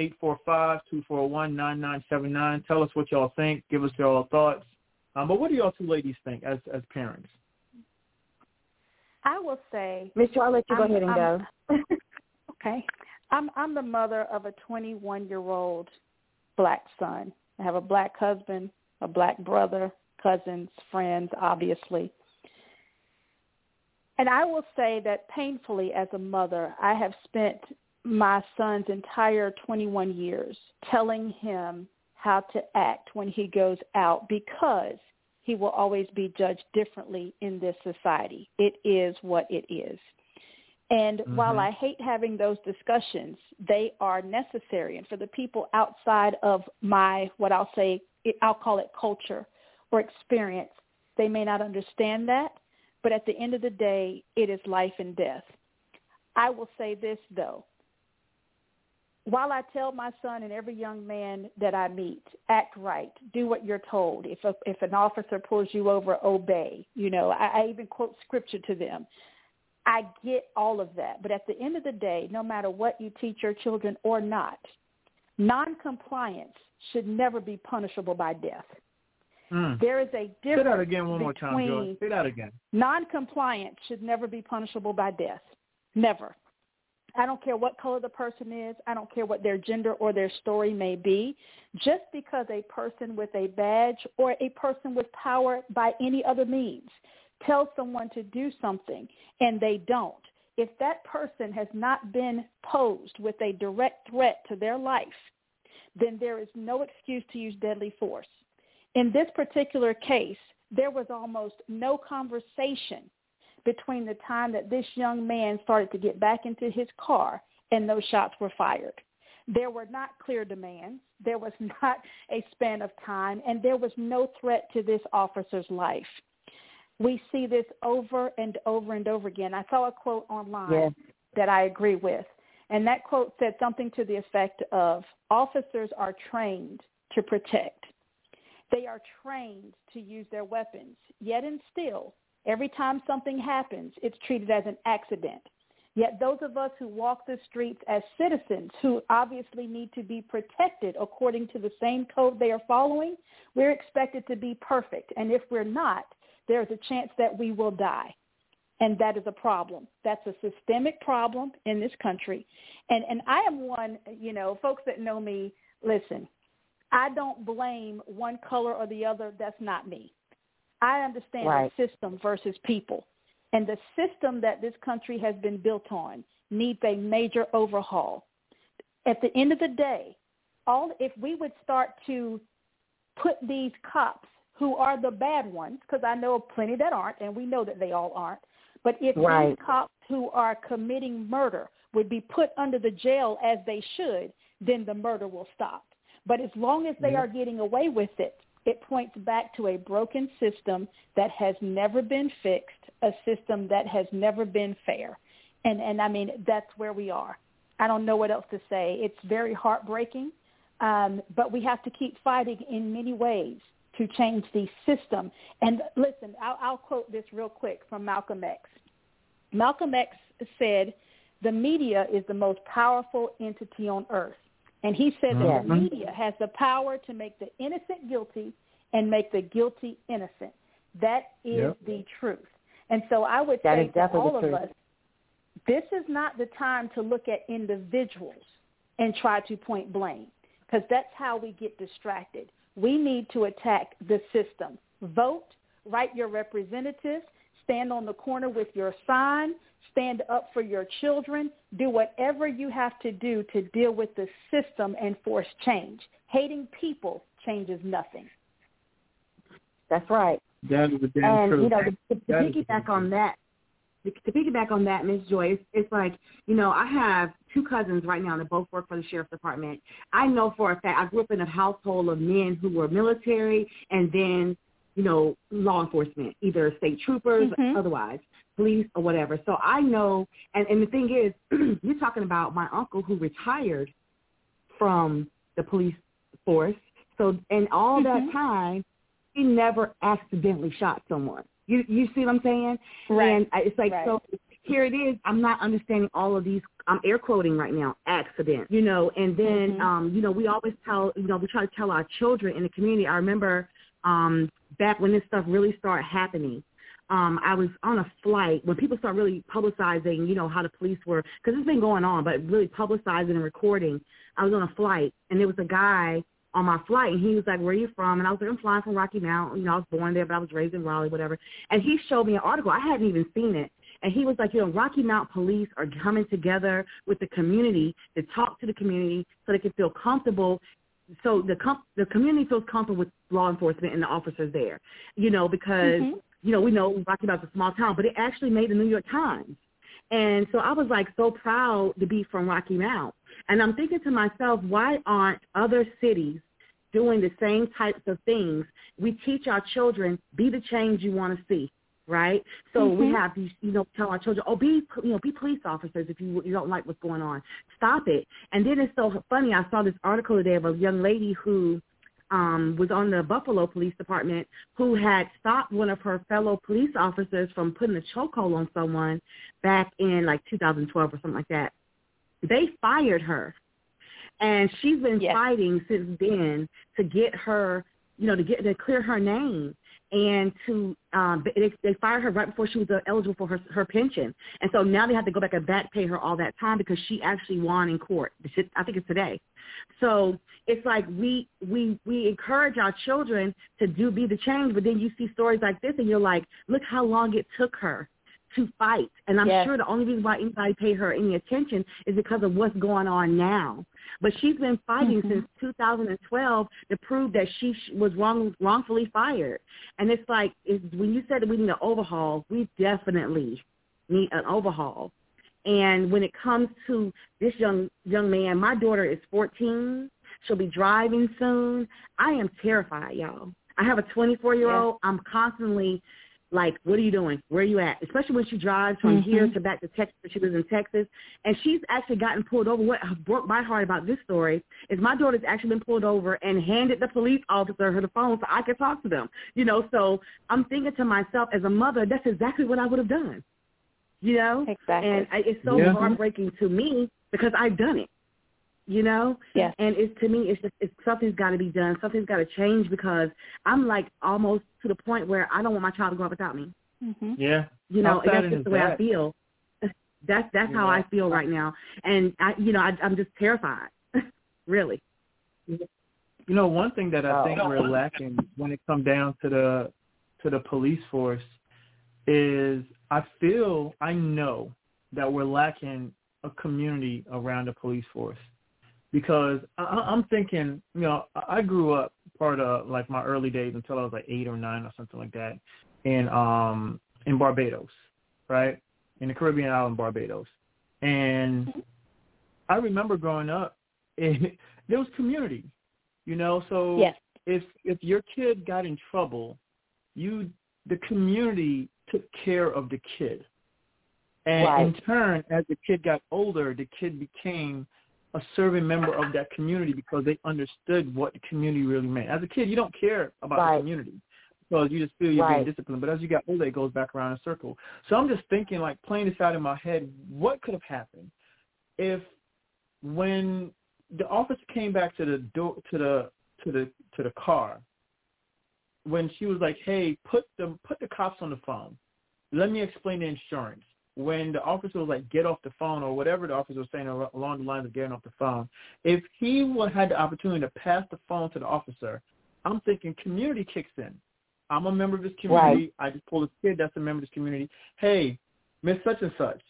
845-241-9979. Tell us what y'all think. Give us your thoughts. But what do y'all two ladies think as parents? I will say, Mr. I'll let you go ahead and go. Okay. I'm the mother of a 21-year-old black son. I have a black husband, a black brother, cousins, friends, obviously. And I will say that painfully as a mother, I have spent my son's entire 21 years telling him how to act when he goes out, because he will always be judged differently in this society. It is what it is. And while I hate having those discussions, they are necessary. And for the people outside of my, what I'll say, I'll call it culture or experience, they may not understand that. But at the end of the day, it is life and death. I will say this, though. While I tell my son and every young man that I meet, act right, do what you're told. If an officer pulls you over, obey. You know, I even quote scripture to them. I get all of that. But at the end of the day, no matter what you teach your children or not, noncompliance should never be punishable by death. There is a difference. Say that again one more time, Joy. Say that again. Noncompliance should never be punishable by death. Never. I don't care what color the person is. I don't care what their gender or their story may be. Just because a person with a badge or a person with power by any other means tells someone to do something and they don't, if that person has not been posed with a direct threat to their life, then there is no excuse to use deadly force. In this particular case, there was almost no conversation between the time that this young man started to get back into his car and those shots were fired. There were not clear demands. There was not a span of time, and there was no threat to this officer's life. We see this over and over and over again. I saw a quote online that I agree with, and that quote said something to the effect of, officers are trained to protect. They are trained to use their weapons, yet and still, every time something happens, it's treated as an accident. Yet those of us who walk the streets as citizens who obviously need to be protected according to the same code they are following, we're expected to be perfect. And if we're not, there's a chance that we will die. And that is a problem. That's a systemic problem in this country. And I am one, you know, folks that know me, listen, I don't blame one color or the other. That's not me. I understand the system versus people. And the system that this country has been built on needs a major overhaul. At the end of the day, if we would start to put these cops who are the bad ones, because I know plenty that aren't, and we know that they all aren't, but if these cops who are committing murder would be put under the jail as they should, then the murder will stop. But as long as they are getting away with it, it points back to a broken system that has never been fixed, a system that has never been fair. And I mean, that's where we are. I don't know what else to say. It's very heartbreaking, but we have to keep fighting in many ways to change the system. And listen, I'll quote this real quick from Malcolm X. Malcolm X said, the media is the most powerful entity on earth. And he said that the media has the power to make the innocent guilty and make the guilty innocent. That is the truth. And so I would say to all of us, this is not the time to look at individuals and try to point blame, because that's how we get distracted. We need to attack the system. Vote, write your representatives, stand on the corner with your sign, stand up for your children, do whatever you have to do to deal with the system and force change. Hating people changes nothing. That's right. That is the damn truth. You know, to piggyback on that, Ms. Joy, it's like, you know, I have two cousins right now that both work for the Sheriff's Department. I know for a fact, I grew up in a household of men who were military and then, you know, law enforcement, either state troopers or otherwise, police or whatever. So I know, and the thing is, you're talking about my uncle who retired from the police force. So, and all that time, he never accidentally shot someone. You see what I'm saying? Right. And it's like, so here it is. I'm not understanding all of these, I'm air quoting right now, accident, you know, and then, you know, we always tell, you know, we try to tell our children in the community. I remember back when this stuff really started happening, I was on a flight when people start really publicizing, you know, how the police were, because it's been going on, but really publicizing and recording. I was on a flight, and there was a guy on my flight, and he was like, where are you from? And I was like, I'm flying from Rocky Mount. You know, I was born there, but I was raised in Raleigh, whatever. And he showed me an article. I hadn't even seen it. And he was like, you know, Rocky Mount police are coming together with the community to talk to the community so they can feel comfortable so the community feels comfortable with law enforcement and the officers there, because, we know Rocky Mount's a small town, but it actually made the New York Times. And so I was like so proud to be from Rocky Mount. And I'm thinking to myself, why aren't other cities doing the same types of things? We teach our children, be the change you want to see. Right, so we have these, tell our children, be police officers if you don't like what's going on. Stop it. And then it's so funny. I saw this article today of a young lady who was on the Buffalo Police Department who had stopped one of her fellow police officers from putting a chokehold on someone back in like 2012 or something like that. They fired her, and she's been fighting since then to get her, to clear her name. And they fired her right before she was eligible for her pension. And so now they have to go back and back pay her all that time because she actually won in court. I think it's today. So it's like we encourage our children to be the change, but then you see stories like this and you're like, look how long it took her to fight. And I'm sure the only reason why anybody paid her any attention is because of what's going on now. But she's been fighting since 2012 to prove that she was wrongfully fired. And it's like, when you said that we need an overhaul, we definitely need an overhaul. And when it comes to this young man, my daughter is 14. She'll be driving soon. I am terrified, y'all. I have a 24-year-old. I'm constantly like, what are you doing? Where are you at? Especially when she drives from here to back to Texas. She lives in Texas. And she's actually gotten pulled over. What broke my heart about this story is my daughter's actually been pulled over and handed the police officer her phone so I could talk to them. So I'm thinking to myself, as a mother, that's exactly what I would have done. Exactly. And it's so heartbreaking to me because I've done it. Yes. And to me, it's something's got to be done. Something's got to change because I'm like almost to the point where I don't want my child to grow up without me. Yeah. And that's just the way I feel. That's how I feel right now. And I'm just terrified, really. One thing that I think we're lacking when it comes down to the police force is I know that we're lacking a community around the police force. Because I'm thinking, I grew up part of like my early days until I was like 8 or 9 or something like that in Barbados, right? In the Caribbean island Barbados. And I remember growing up, there was community, so if your kid got in trouble, the community took care of the kid. And in turn, as the kid got older, the kid became a serving member of that community because they understood what the community really meant. As a kid, you don't care about the community because you just feel you're being disciplined. But as you got older, it goes back around in a circle. So I'm just thinking, like, playing this out in my head, what could have happened if when the officer came back to the door to the car, when she was like, hey, put the cops on the phone. Let me explain the insurance. When the officer was like, get off the phone, or whatever the officer was saying along the lines of getting off the phone, if he had the opportunity to pass the phone to the officer, I'm thinking community kicks in. I'm a member of this community. I just pulled a kid that's a member of this community. Hey, Miss Such and Such,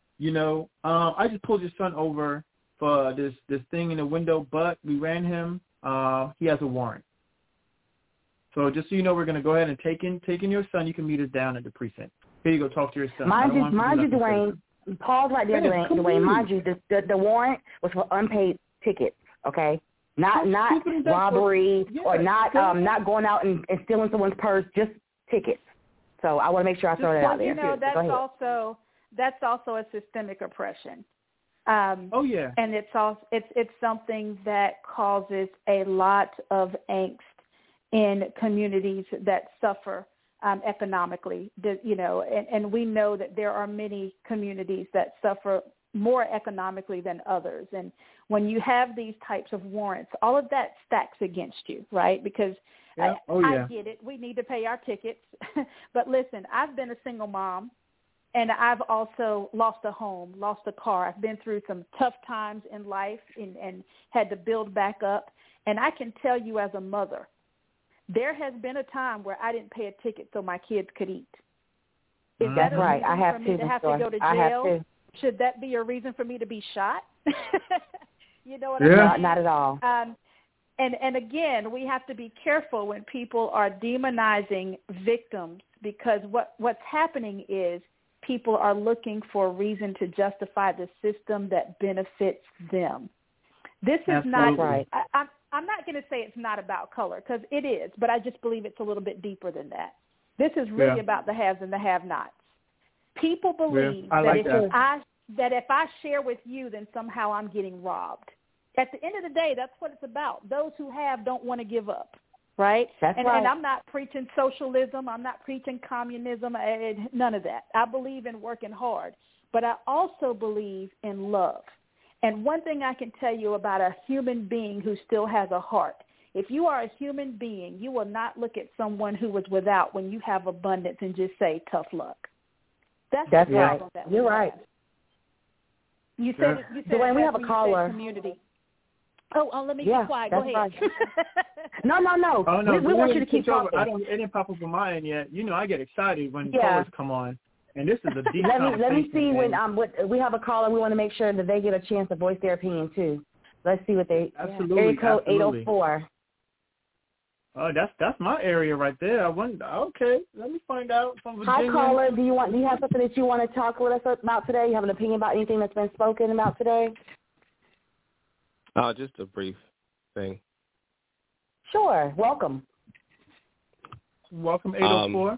I just pulled your son over for this thing in the window, but we ran him. He has a warrant. So just so you know, we're going to go ahead and take in your son. You can meet us down at the precinct. Here you go, talk to your son. Mind you, Dwayne, pause right there, Dwayne. Mind you, the warrant was for unpaid tickets, okay? Not robbery or not going out and stealing someone's purse, just tickets. So I want to make sure I throw that out there. That's also a systemic oppression. And it's something that causes a lot of angst in communities that suffer economically, and we know that there are many communities that suffer more economically than others. And when you have these types of warrants, all of that stacks against you, right? Because I get it. We need to pay our tickets. But listen, I've been a single mom, and I've also lost a home, lost a car. I've been through some tough times in life and had to build back up. And I can tell you as a mother, there has been a time where I didn't pay a ticket so my kids could eat. Is that a reason for me to have to go to jail? Should that be a reason for me to be shot? You know what I mean? Not at all. And again, we have to be careful when people are demonizing victims, because what's happening is people are looking for a reason to justify the system that benefits them. This is not right. I'm not going to say it's not about color, because it is, but I just believe it's a little bit deeper than that. This is really about the haves and the have-nots. People believe that if I share with you, then somehow I'm getting robbed. At the end of the day, that's what it's about. Those who have don't want to give up, right? That's right. And I'm not preaching socialism. I'm not preaching communism, none of that. I believe in working hard, but I also believe in love. And one thing I can tell you about a human being who still has a heart, if you are a human being, you will not look at someone who was without when you have abundance and just say, tough luck. That's right. You're right. You said Dwayne, we have a caller. Community. Oh, let me be quiet. Go ahead. Right. No. Oh, no. We want you to keep talking. It didn't pop up on my end yet. You know, I get excited when callers come on, and this is a deep conversation. Let me see when we have a caller. We want to make sure that they get a chance to voice their opinion too. Let's see what they. Absolutely. Area code 804. Oh, that's my area right there. I wonder. Okay, let me find out from Virginia. Hi, caller. Do you have something that you want to talk with us about today? You have an opinion about anything that's been spoken about today? Just a brief thing. Sure. Welcome. Welcome, 804.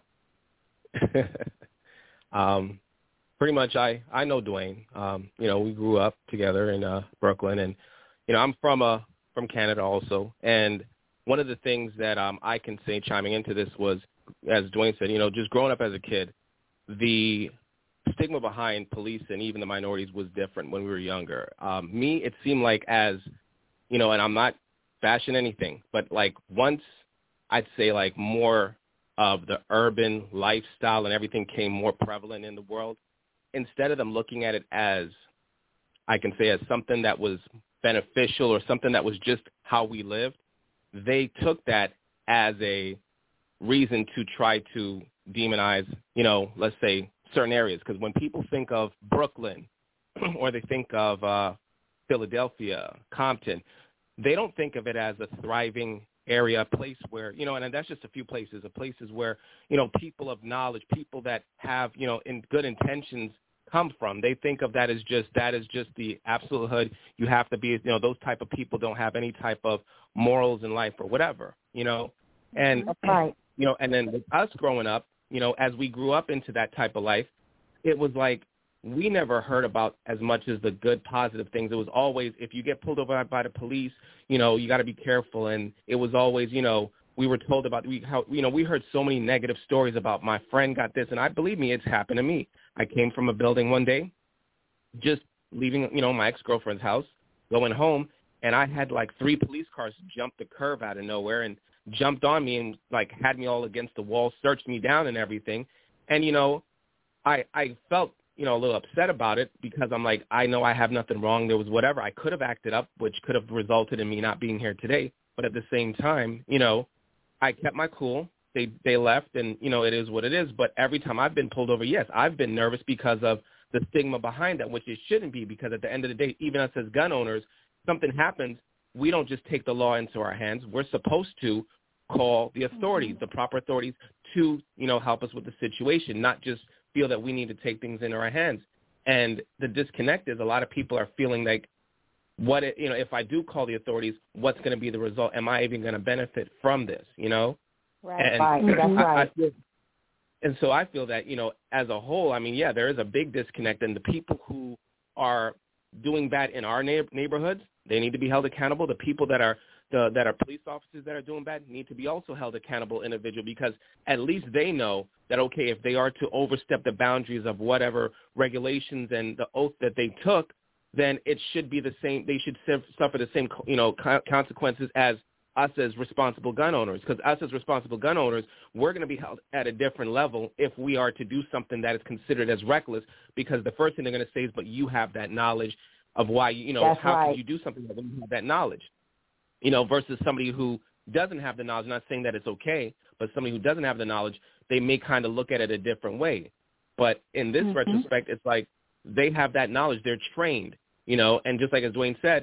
Pretty much, I know Dwayne. We grew up together in Brooklyn, and I'm from Canada also. And one of the things that I can say, chiming into this, was, as Dwayne said, just growing up as a kid, the stigma behind police and even the minorities was different when we were younger. It seemed like, as and I'm not bashing anything, but like once I'd say like more of the urban lifestyle and everything came more prevalent in the world, instead of them looking at it as, I can say, as something that was beneficial or something that was just how we lived, they took that as a reason to try to demonize, let's say, certain areas. Because when people think of Brooklyn or they think of Philadelphia, Compton, they don't think of it as a thriving area, a place where, and that's just a few places, places where, people of knowledge, people that have, in good intentions come from. They think of that as just the absolute hood. You have to be, those type of people don't have any type of morals in life or whatever, and, right. And then with us growing up, as we grew up into that type of life, it was like we never heard about as much as the good, positive things. It was always, if you get pulled over by the police, you got to be careful. And it was always, we were told about we heard so many negative stories about my friend got this. And believe me, it's happened to me. I came from a building one day, just leaving, my ex-girlfriend's house, going home, and I had like 3 police cars jump the curve out of nowhere and jumped on me and like had me all against the wall, searched me down and everything. And, I felt, a little upset about it, because I'm like, I know I have nothing wrong. There was whatever. I could have acted up, which could have resulted in me not being here today. But at the same time, I kept my cool. They left, and, it is what it is. But every time I've been pulled over, yes, I've been nervous because of the stigma behind that, which it shouldn't be, because at the end of the day, even us as gun owners, something happens, we don't just take the law into our hands. We're supposed to call the authorities, the proper authorities, to, help us with the situation, not just feel that we need to take things into our hands. And the disconnect is a lot of people are feeling like, if I do call the authorities, what's going to be the result? Am I even going to benefit from this, Right. And That's right. And so I feel that, as a whole, there is a big disconnect, and the people who are doing bad in our neighborhoods, they need to be held accountable. The people that are police officers that are doing bad need to be also held accountable individually, because at least they know that, okay, if they are to overstep the boundaries of whatever regulations and the oath that they took, then it should be the same. They should suffer the same, consequences as us as responsible gun owners, because us as responsible gun owners, we're going to be held at a different level if we are to do something that is considered as reckless, because the first thing they're going to say is, but you have that knowledge of why, how could you do something when you have that knowledge, versus somebody who doesn't have the knowledge. Not saying that it's okay, but somebody who doesn't have the knowledge, they may kind of look at it a different way. But in this retrospect, it's like they have that knowledge. They're trained, and just like as Dwayne said,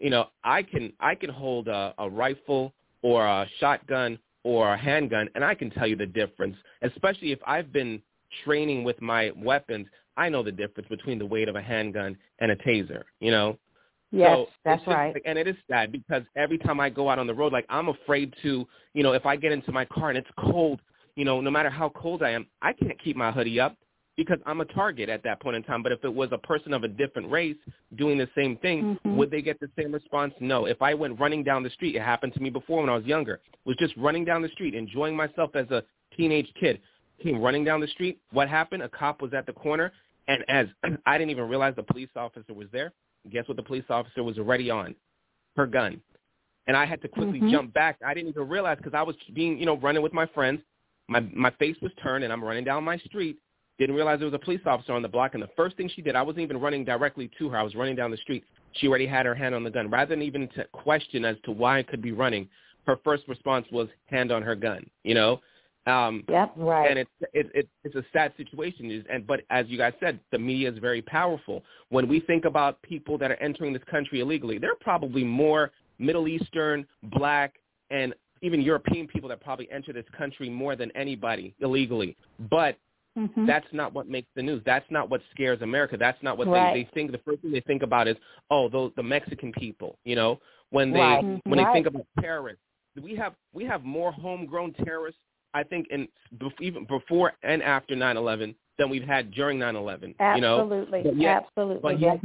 I can hold a rifle or a shotgun or a handgun, and I can tell you the difference, especially if I've been training with my weapons. I know the difference between the weight of a handgun and a taser, Yes, so that's right. And it is sad because every time I go out on the road, like I'm afraid to, if I get into my car and it's cold, no matter how cold I am, I can't keep my hoodie up because I'm a target at that point in time. But if it was a person of a different race doing the same thing, would they get the same response? No. If I went running down the street, it happened to me before when I was younger, was just running down the street, enjoying myself as a teenage kid, came running down the street. What happened? A cop was at the corner, and as I didn't even realize the police officer was there, guess what the police officer was already on? Her gun. And I had to quickly jump back. I didn't even realize because I was being, running with my friends. My face was turned, and I'm running down my street. Didn't realize there was a police officer on the block, and the first thing she did, I wasn't even running directly to her. I was running down the street. She already had her hand on the gun. Rather than even to question as to why I could be running, her first response was hand on her gun, Yep, right. And it's a sad situation. But as you guys said, the media is very powerful. When we think about people that are entering this country illegally, there are probably more Middle Eastern, Black, and even European people that probably enter this country more than anybody illegally. But that's not what makes the news. That's not what scares America. That's not what they think. The first thing they think about is, the Mexican people, when they think about terrorists. We have more homegrown terrorists, I think, even before and after 9/11 than we've had during 9/11. Absolutely. Absolutely. But yet,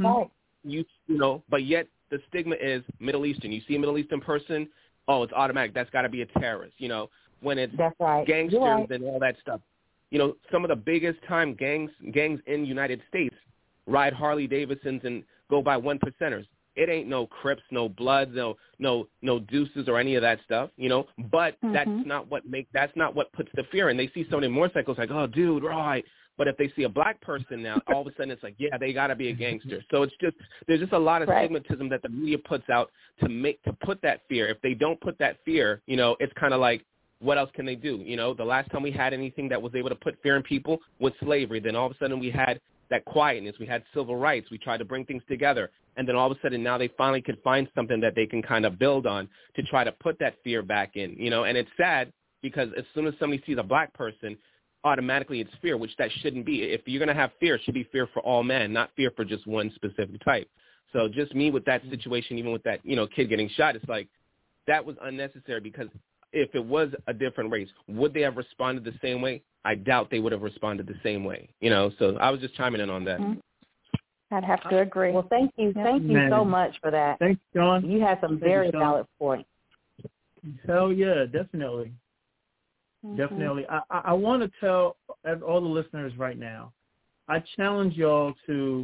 but yet the stigma is Middle Eastern. You see a Middle Eastern person, it's automatic. That's got to be a terrorist. When it's gangsters and all that stuff. Some of the biggest time gangs in United States ride Harley Davidsons and go by 1%ers. It ain't no Crips, no Bloods, no Deuces or any of that stuff, But that's not what puts the fear in. They see somebody in motorcycles like, oh, dude, right. But if they see a black person now, all of a sudden it's like, yeah, they got to be a gangster. So there's just a lot of stigmatism that the media puts out to put that fear. If they don't put that fear, it's kind of like, what else can they do? The last time we had anything that was able to put fear in people was slavery. Then all of a sudden we had that quietness. We had civil rights. We tried to bring things together. And then all of a sudden now they finally could find something that they can kind of build on to try to put that fear back in, And it's sad because as soon as somebody sees a black person, automatically it's fear, which that shouldn't be. If you're going to have fear, it should be fear for all men, not fear for just one specific type. So just me with that situation, even with that, kid getting shot, it's like that was unnecessary because if it was a different race, would they have responded the same way? I doubt they would have responded the same way, So I was just chiming in on that. I'd have to agree. Well, thank you. Thank you so much for that. Thanks, John. You had some very valid points. Hell yeah, definitely. Definitely. I want to tell all the listeners right now, I challenge y'all to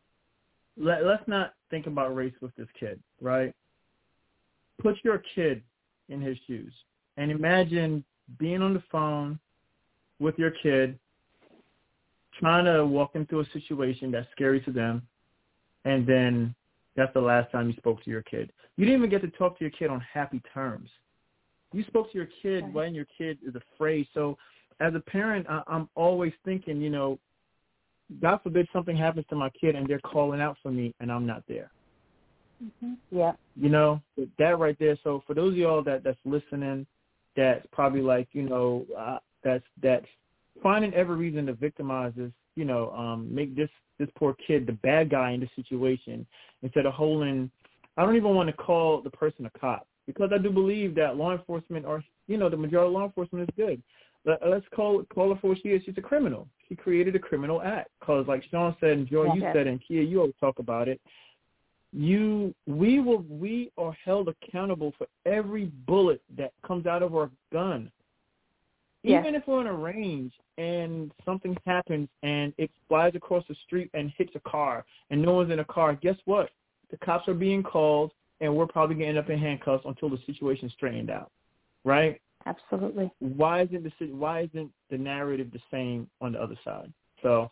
let's not think about race with this kid, right? Put your kid in his shoes and imagine being on the phone with your kid, trying to walk them through a situation that's scary to them, and then that's the last time you spoke to your kid. You didn't even get to talk to your kid on happy terms. You spoke to your kid when your kid is afraid. So as a parent, I'm always thinking, God forbid something happens to my kid and they're calling out for me and I'm not there. Yeah. That right there. So for those of y'all that's listening, that's probably like, that's finding every reason to victimize this, make this poor kid the bad guy in this situation instead of holding. I don't even want to call the person a cop because I do believe that law enforcement the majority of law enforcement is good. Let's call her for what she is. She's a criminal. She created a criminal act because, like Sean said and Joy, you said, and Kia, you always talk about it. We are held accountable for every bullet that comes out of our gun. Even if we're on a range and something happens and it flies across the street and hits a car and no one's in a car, guess what? The cops are being called and we're probably going to end up in handcuffs until the situation's straightened out, right? Absolutely. Why isn't the narrative the same on the other side? So,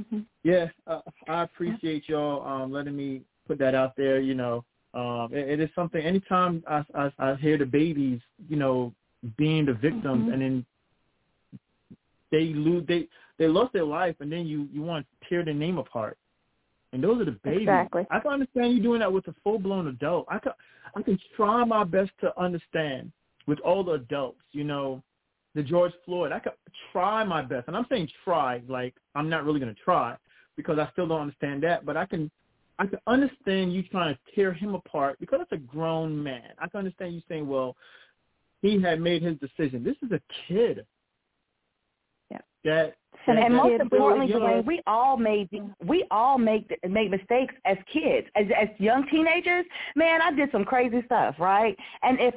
I appreciate y'all letting me put that out there. It is something. Anytime I hear the babies, being the victims, and then they lost their life, and then you want to tear their name apart. And those are the babies. Exactly. I can understand you doing that with a full-blown adult. I can try my best to understand with all the adults, you know, the George Floyd. I could try my best. And I'm saying try, like I'm not really going to try because I still don't understand that. But I can understand you trying to tear him apart because it's a grown man. I can understand you saying, well, he had made his decision. This is a kid. Yeah. And most importantly, Dwayne, we all make mistakes as kids, as young teenagers. Man, I did some crazy stuff, right? And if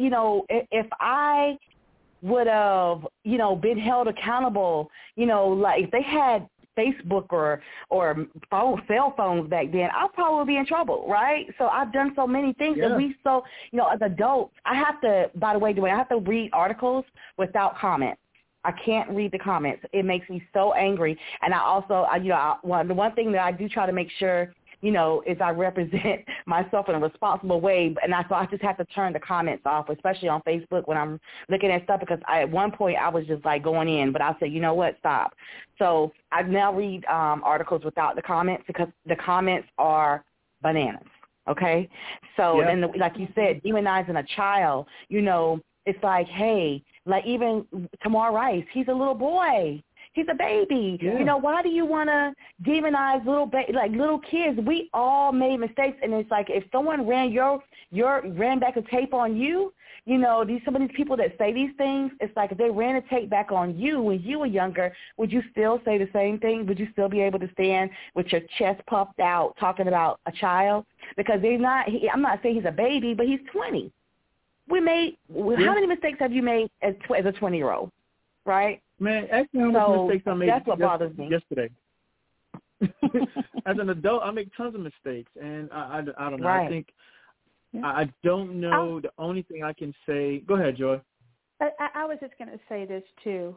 I would have, been held accountable, like if they had Facebook or cell phones back then, I'll probably be in trouble, right? So I've done so many things, and as adults, I have to. By the way, Dwayne, I have to read articles without comments. I can't read the comments. It makes me so angry. And I also, the one thing that I do try to make sure, is I represent myself in a responsible way. And so I just have to turn the comments off, especially on Facebook when I'm looking at stuff, because at one point I was just like going in, but I said, you know what, stop. So I now read articles without the comments because the comments are bananas. Okay. So then, like you said, demonizing a child, it's like, hey, like even Tamar Rice, he's a little boy. He's a baby. Yeah. Why do you want to demonize little kids? We all made mistakes, and it's like if someone ran back a tape on you, some of these people that say these things, it's like if they ran a tape back on you when you were younger, would you still say the same thing? Would you still be able to stand with your chest puffed out talking about a child? Because I'm not saying he's a baby, but he's 20. How many mistakes have you made as a 20-year-old, right? Man, actually, how many mistakes I made that's what bothers me. Yesterday. As an adult, I make tons of mistakes, and I don't know. Right. I think I don't know. The only thing I can say. Go ahead, Joy. I was just going to say this too.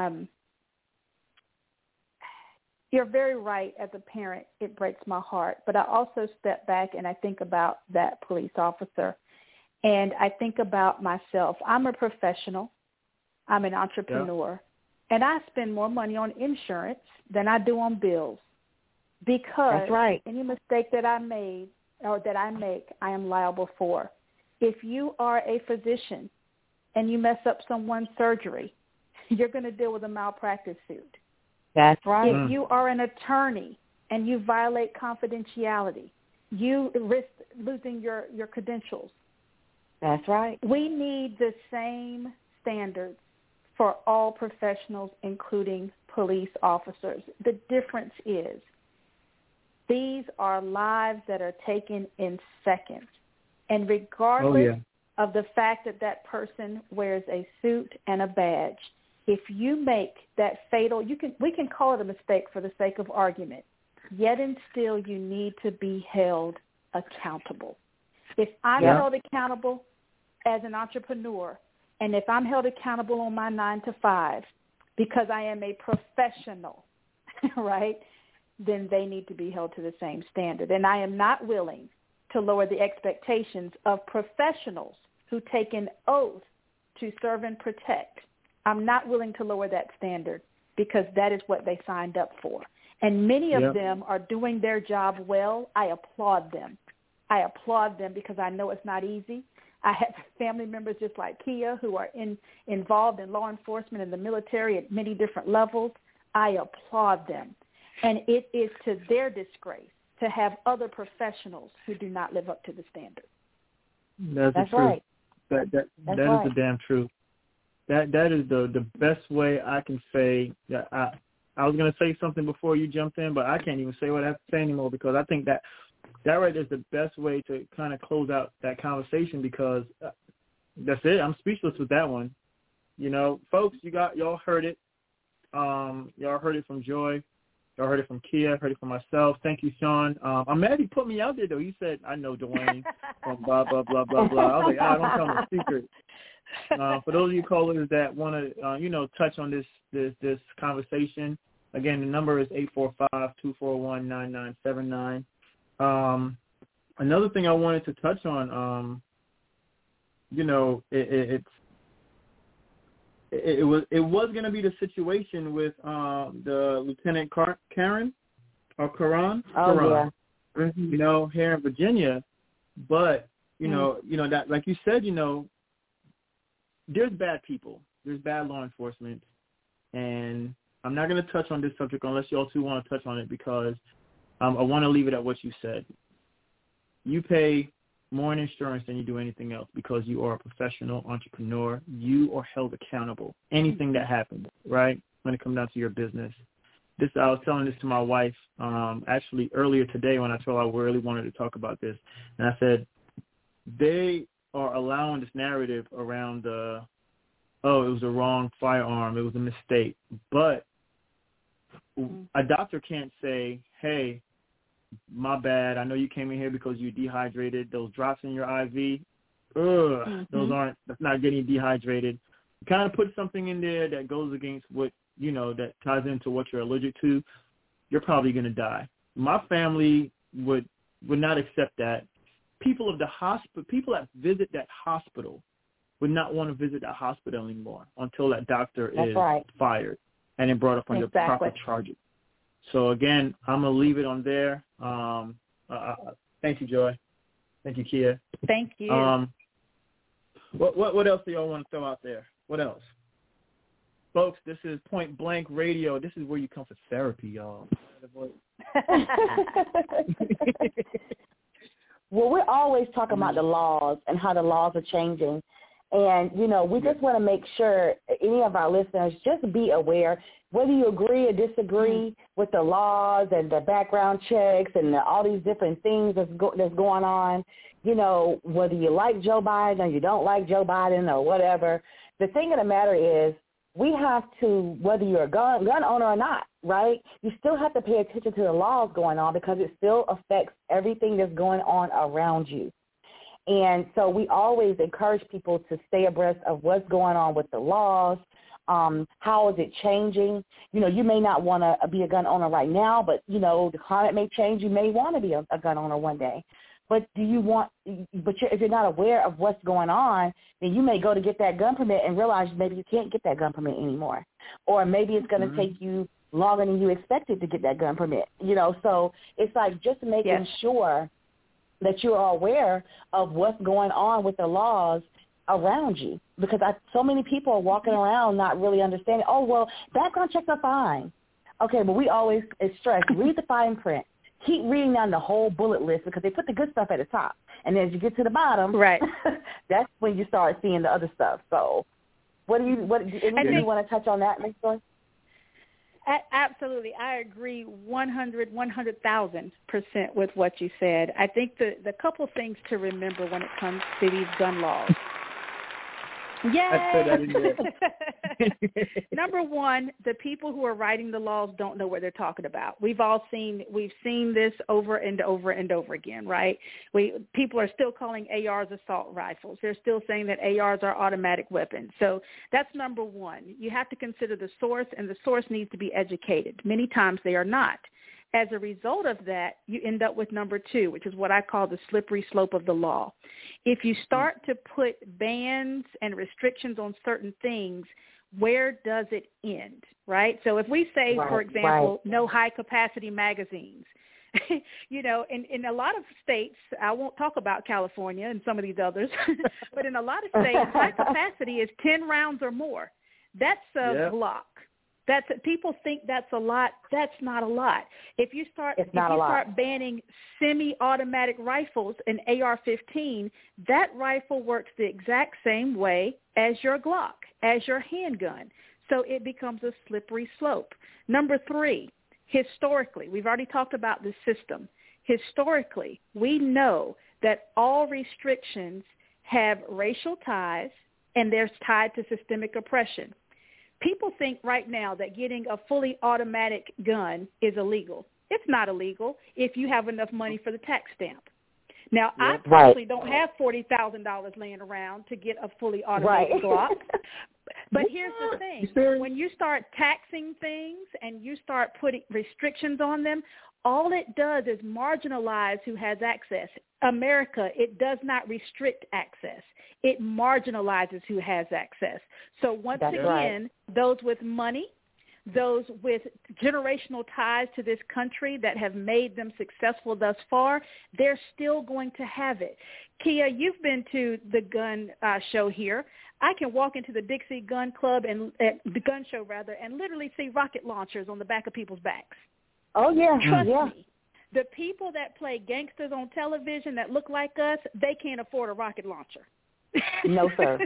You're very right. As a parent, it breaks my heart. But I also step back and I think about that police officer. And I think about myself. I'm a professional. I'm an entrepreneur. Yeah. And I spend more money on insurance than I do on bills. Because that's right. Any mistake that I made or that I make, I am liable for. If you are a physician and you mess up someone's surgery, you're going to deal with a malpractice suit. That's right. If you are an attorney and you violate confidentiality, you risk losing your credentials. That's right. We need the same standards for all professionals, including police officers. The difference is these are lives that are taken in seconds. And regardless of the fact that that person wears a suit and a badge, if you make that fatal, we can call it a mistake for the sake of argument, yet and still you need to be held accountable. If I'm held accountable as an entrepreneur, and if I'm held accountable on my 9 to 5 because I am a professional, right, then they need to be held to the same standard. And I am not willing to lower the expectations of professionals who take an oath to serve and protect. I'm not willing to lower that standard because that is what they signed up for. And many of them are doing their job well. I applaud them. Because I know it's not easy. I have family members just like Kia who are involved in law enforcement and the military at many different levels. I applaud them. And it is to their disgrace to have other professionals who do not live up to the standard. That's right. That is the damn truth. That is the best way I can say that. I was going to say something before you jumped in, but I can't even say what I have to say anymore because I think that right is the best way to kind of close out that conversation because that's it. I'm speechless with that one. Folks, y'all heard it. Y'all heard it from Joy. Y'all heard it from Kia. Heard it from myself. Thank you, Sean. I'm mad he put me out there, though. He said, I know Dwayne from blah, blah, blah, blah, blah. I was like, don't tell me a secret. For those of you callers that want to, touch on this conversation, again, the number is 845-241-9979. Another thing I wanted to touch on, it was going to be the situation with the Lieutenant Karen, or Quran. Oh, Quran. yeah. Mm-hmm. You know, here in Virginia, but you know that, like you said, you know, there's bad people, there's bad law enforcement, and I'm not going to touch on this subject unless you all two want to touch on it because I want to leave it at what you said. You pay more in insurance than you do anything else because you are a professional entrepreneur. You are held accountable. Anything that happens, right, when it comes down to your business. I was telling this to my wife actually earlier today when I told her I really wanted to talk about this. And I said, they are allowing this narrative around it was a wrong firearm, it was a mistake. But a doctor can't say, hey, my bad, I know you came in here because you dehydrated. Those drops in your IV, that's not getting dehydrated. You kind of put something in there that goes against what, you know, that ties into what you're allergic to, you're probably going to die. My family would not accept that. People of the hospital, people that visit that hospital would not want to visit that hospital anymore until that doctor is fired and then brought up under proper charges. So, again, I'm going to leave it on there. Thank you, Joy. Thank you, Kia. Thank you. What else do y'all want to throw out there? What else? Folks, this is Point Blank Radio. This is where you come for therapy, y'all. Well, we're always talking about the laws and how the laws are changing. And, you know, we just want to make sure any of our listeners just be aware, whether you agree or disagree with the laws and the background checks and all these different things that's going on, you know, whether you like Joe Biden or you don't like Joe Biden or whatever. The thing of the matter is we have to, whether you're a gun owner or not, right, you still have to pay attention to the laws going on because it still affects everything that's going on around you. And so we always encourage people to stay abreast of what's going on with the laws. How is it changing? You know, you may not want to be a gun owner right now, but, you know, the climate may change. You may want to be a gun owner one day. But if you're not aware of what's going on, then you may go to get that gun permit and realize maybe you can't get that gun permit anymore. Or maybe it's going to take you longer than you expected to get that gun permit. You know, so it's like just making sure that you are aware of what's going on with the laws around you, because so many people are walking around not really understanding, oh, well, background checks are fine. Okay, but we always stress, read the fine print. Keep reading down the whole bullet list because they put the good stuff at the top. And then as you get to the bottom, that's when you start seeing the other stuff. So anything you want to touch on that, Ms. Joy? Absolutely. I agree 100,000% with what you said. I think the couple things to remember when it comes to these gun laws. Yay! Number one, the people who are writing the laws don't know what they're talking about. We've seen this over and over and over again, right? People are still calling ARs assault rifles. They're still saying that ARs are automatic weapons. So that's number one. You have to consider the source, and the source needs to be educated. Many times they are not. As a result of that, you end up with number two, which is what I call the slippery slope of the law. If you start to put bans and restrictions on certain things, where does it end, right? So if we say, for example, no high-capacity magazines, you know, in a lot of states, I won't talk about California and some of these others, but in a lot of states, high capacity is 10 rounds or more. That's a Glock. People think that's a lot. That's not a lot. If you start banning semi-automatic rifles, an AR-15, that rifle works the exact same way as your Glock, as your handgun. So it becomes a slippery slope. Number three, historically, we've already talked about the system. Historically, we know that all restrictions have racial ties, and they're tied to systemic oppression. People think right now that getting a fully automatic gun is illegal. It's not illegal if you have enough money for the tax stamp. Now, I personally don't have $40,000 laying around to get a fully automatic Glock. But here's the thing. When you start taxing things and you start putting restrictions on them, all it does is marginalize who has access. America, it does not restrict access. It marginalizes who has access. So once again, those with money, those with generational ties to this country that have made them successful thus far, they're still going to have it. Kia, you've been to the gun show here. I can walk into the Dixie Gun Club and the gun show rather, and literally see rocket launchers on the back of people's backs. Oh yeah, Trust me. The people that play gangsters on television that look like us, they can't afford a rocket launcher. No, sir.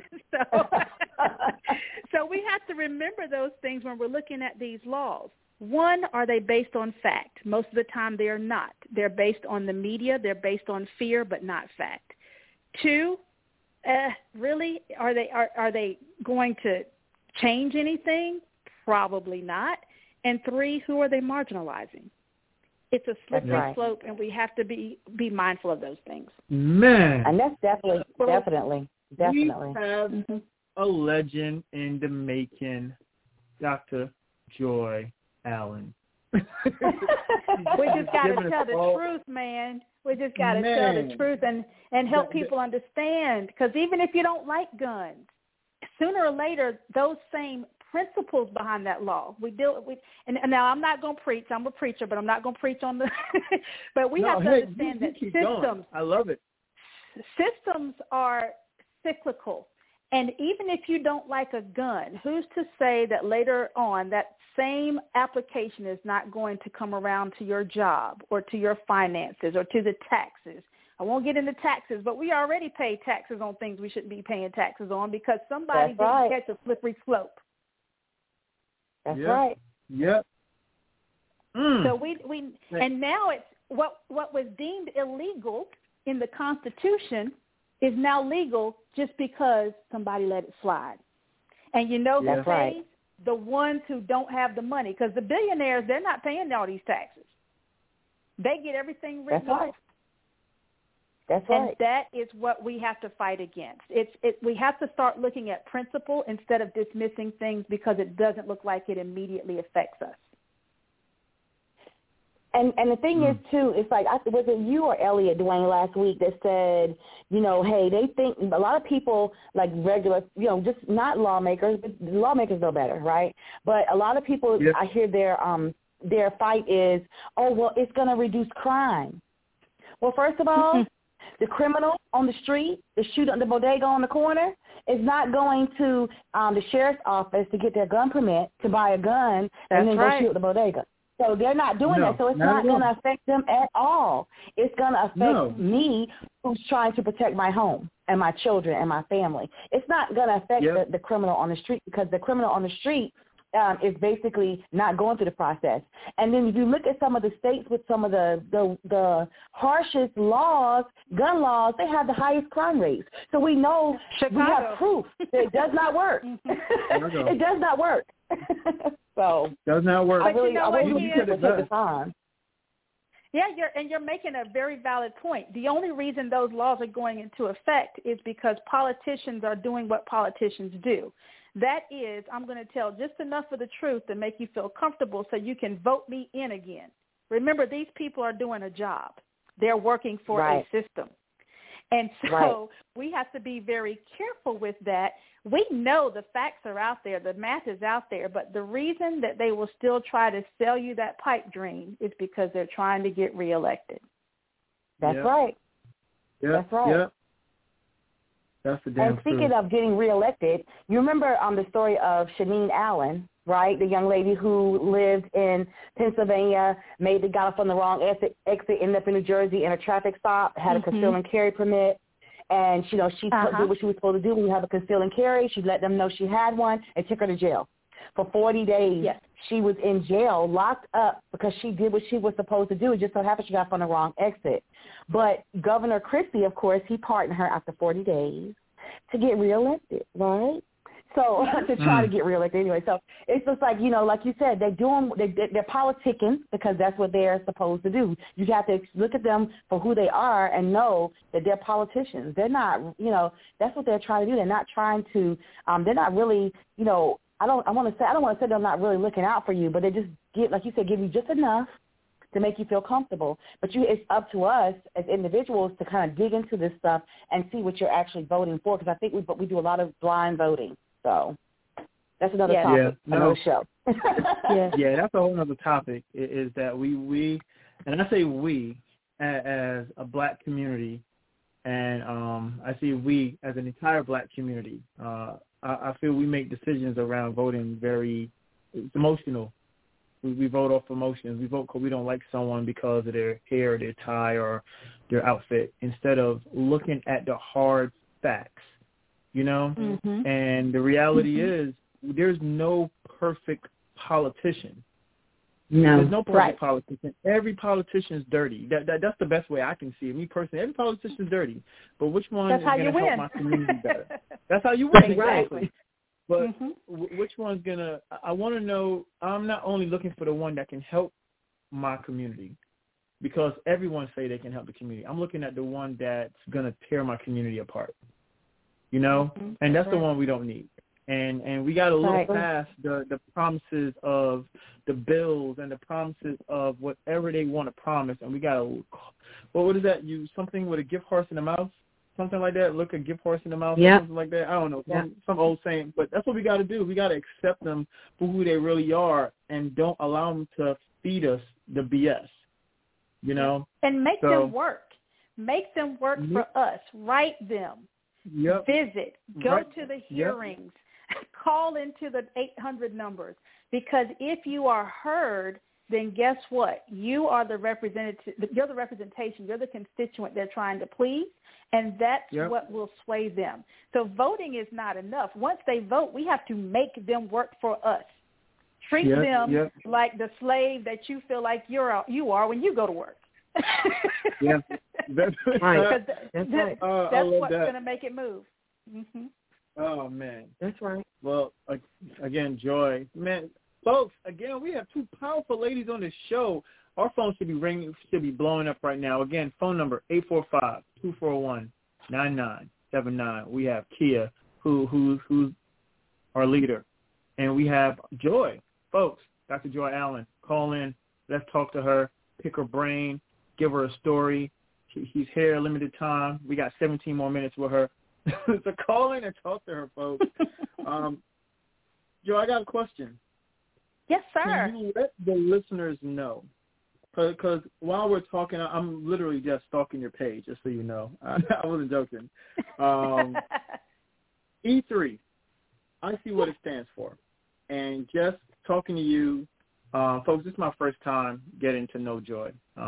So we have to remember those things when we're looking at these laws. One, are they based on fact? Most of the time they are not. They're based on the media. They're based on fear, but not fact. Two, really, are they going to change anything? Probably not. And three, who are they marginalizing? It's a slippery slope, and we have to be mindful of those things. Man. And that's definitely. We have a legend in the making, Dr. Joy Allen. We just got to tell the truth, man. We just got to tell the truth and help people understand. Because even if you don't like guns, sooner or later, those same principles behind that law. And now I'm not going to preach. I'm a preacher, but I'm not going to preach on the. But we have to understand that systems. I love it. Systems are cyclical, and even if you don't like a gun, who's to say that later on that same application is not going to come around to your job or to your finances or to the taxes? I won't get into taxes, but we already pay taxes on things we shouldn't be paying taxes on because somebody didn't catch a slippery slope. That's right. Yep. So we and now it's what was deemed illegal in the Constitution is now legal just because somebody let it slide. And you know who pays? The ones who don't have the money, because the billionaires, they're not paying all these taxes. They get everything written off. That's right. And that is what we have to fight against. We have to start looking at principle instead of dismissing things because it doesn't look like it immediately affects us. And the thing is, too, it's like, was it you or Elliot, Dwayne, last week that said, hey, they think a lot of people, like regular, just not lawmakers, but lawmakers know better, right? But a lot of people, I hear their fight is, it's going to reduce crime. Well, first of all, the criminal on the street, the shooter, the bodega on the corner, is not going to the sheriff's office to get their gun permit to buy a gun and then go shoot at the bodega. So they're not doing that. So it's not going to affect them at all. It's going to affect me, who's trying to protect my home and my children and my family. It's not going to affect the criminal on the street because the criminal on the street is basically not going through the process. And then if you look at some of the states with some of the harshest laws, gun laws, they have the highest crime rates. So we know we have proof that it does not work. It does not work. So does not work. I really take the time. Yeah, you're making a very valid point. The only reason those laws are going into effect is because politicians are doing what politicians do. That is, I'm going to tell just enough of the truth to make you feel comfortable so you can vote me in again. Remember, these people are doing a job. They're working for a system. And so we have to be very careful with that. We know the facts are out there. The math is out there. But the reason that they will still try to sell you that pipe dream is because they're trying to get reelected. That's right. That's right. Yeah. That's the damn And speaking of getting reelected, you remember the story of Shaneen Allen, right? The young lady who lived in Pennsylvania, got off on the wrong exit, ended up in New Jersey in a traffic stop, had a conceal and carry permit, and she did what she was supposed to do when you have a conceal and carry. She let them know she had one and took her to jail. For 40 days, she was in jail, locked up, because she did what she was supposed to do. It just so happened she got off on the wrong exit. But Governor Christie, of course, he pardoned her after 40 days to get reelected, right? So to try to get reelected anyway. So it's just like, like you said, they're politicking because that's what they're supposed to do. You have to look at them for who they are and know that they're politicians. They're not, that's what they're trying to do. They're not trying to, they're not really, I don't want to say they're not really looking out for you, but they just like you said, give you just enough to make you feel comfortable. But it's up to us as individuals to kind of dig into this stuff and see what you're actually voting for, because I think we do a lot of blind voting. So That's another topic, another show. Yeah, that's a whole other topic, is that we, and I say we as a black community, and I see we as an entire black community. I feel we make decisions around voting very emotional. We vote off emotions. We vote because we don't like someone because of their hair, their tie, or their outfit, instead of looking at the hard facts, you know? Mm-hmm. And the reality is there's no perfect politician. No. There's no perfect politician. Every politician is dirty. That's the best way I can see it. Me personally, every politician is dirty. But which one is going to help my community better? That's how you win. Exactly. But which one's going to – I want to know – I'm not only looking for the one that can help my community, because everyone say they can help the community. I'm looking at the one that's going to tear my community apart, you know? And that's the one we don't need. And we got to look past the promises of the bills and the promises of whatever they want to promise. And we got to – what is that? Something with a gift horse in the mouth? Something like that, look a gift horse in the mouth, something like that. I don't know, some old saying. But that's what we got to do. We got to accept them for who they really are and don't allow them to feed us the BS, you know? And make them work. Make them work for us. Write them. Visit. Go to the hearings. Call into the 800 numbers. Because if you are heard, then guess what? You are the representative. You're the representation. You're the constituent they're trying to please. And that's what will sway them. So voting is not enough. Once they vote, we have to make them work for us. Treat them like the slave that you feel like you are when you go to work. That's right. That's what's going to make it move. Mm-hmm. Oh, man. That's right. Well, again, Joy. Man, folks, again, we have two powerful ladies on this show. Our phone should be ringing, should be blowing up right now. Again, phone number 845-241-9979. We have Kia, who's our leader, and we have Joy. Folks, Dr. Joy Allen, call in. Let's talk to her, pick her brain, give her a story. She's here, limited time. We got 17 more minutes with her. So call in and talk to her, folks. Joy, I got a question. Yes, sir. Can you let the listeners know? Because while we're talking, I'm literally just stalking your page, just so you know. I wasn't joking. E3, I see what it stands for. And just talking to you, folks, this is my first time getting to know Joy.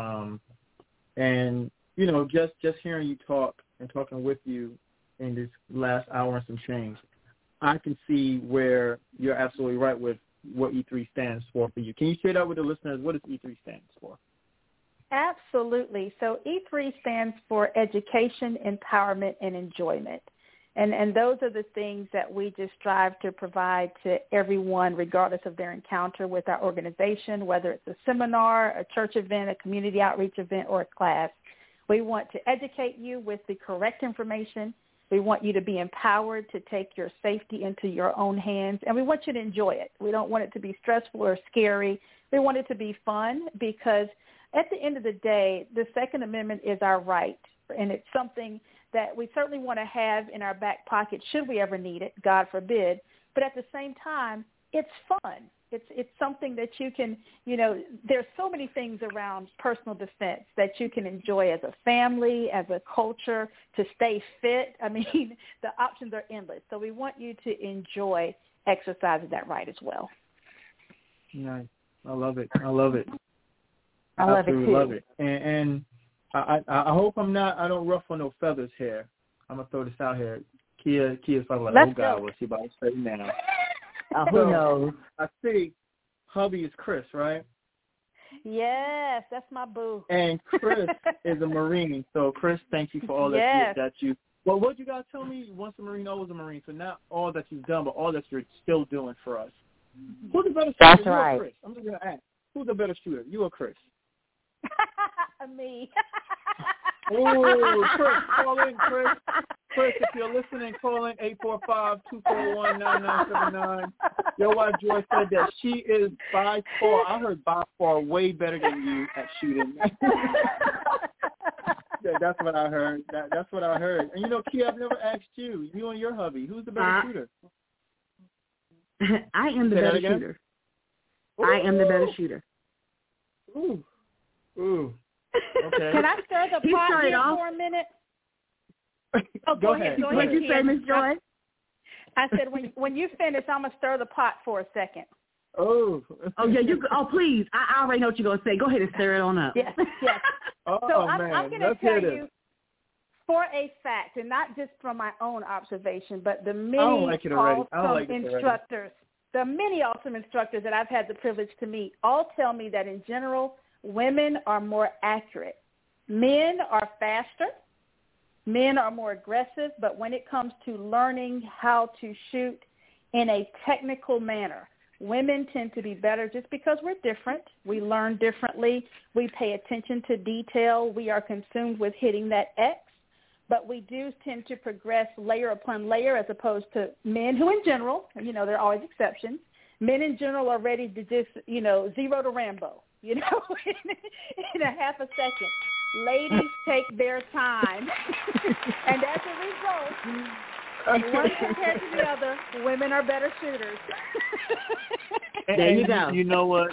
And, you know, just hearing you talk and talking with you in this last hour and some change, I can see where you're absolutely right with what E3 stands for you. Can you share that with the listeners? What does E3 stand for? Absolutely. So E3 stands for Education, Empowerment, and Enjoyment. And those are the things that we just strive to provide to everyone, regardless of their encounter with our organization, whether it's a seminar, a church event, a community outreach event, or a class. We want to educate you with the correct information. We want you to be empowered to take your safety into your own hands, and we want you to enjoy it. We don't want it to be stressful or scary. We want it to be fun, because at the end of the day, the Second Amendment is our right, and it's something that we certainly want to have in our back pocket should we ever need it, God forbid. But at the same time, it's fun. It's something that you can, you know, there's so many things around personal defense that you can enjoy as a family, as a culture, to stay fit. I mean, the options are endless. So we want you to enjoy exercising that right as well. Nice. I love it. I love it. I love it too. Love it. And I hope I don't ruffle no feathers here. I'm going to throw this out here. Kia's probably like, oh, God, what's she about to say now? Who knows? I see hubby is Chris, right? Yes, that's my boo. And Chris is a Marine. So, Chris, thank you for all that you well, what you guys tell me? Once a Marine, always a Marine. So not all that you've done, but all that you're still doing for us. Who's the better shooter? That's you right. Or Chris? I'm just going to ask. Who's the better shooter? You or Chris? Me. Oh, Chris, call in, Chris. Chris, if you're listening, call in 845-241-9979. Your wife Joy said that she is by far, I heard by far, way better than you at shooting. Yeah, that's what I heard. That's what I heard. And you know, Kia, I've never asked you and your hubby, who's the better shooter? I am the better shooter. Ooh. I am the better shooter. Ooh. Okay. Can I stir the pot here for a minute? Oh, go ahead. What did you say, Ms. Joy? I said when you finish, I'm gonna stir the pot for a second. Oh yeah. Please. I already know what you're gonna say. Go ahead and stir it on up. Yes. Oh, so I'm man. gonna tell you for a fact, and not just from my own observation, but the many awesome instructors, that I've had the privilege to meet, all tell me that in general, women are more accurate. Men are faster. Men are more aggressive, but when it comes to learning how to shoot in a technical manner, women tend to be better just because we're different. We learn differently. We pay attention to detail. We are consumed with hitting that X, but we do tend to progress layer upon layer as opposed to men who in general, there are always exceptions, men in general are ready to just, zero to Rambo, in a half a second. Ladies take their time, and as a result, one compared to the other, women are better shooters. There you go. You know what?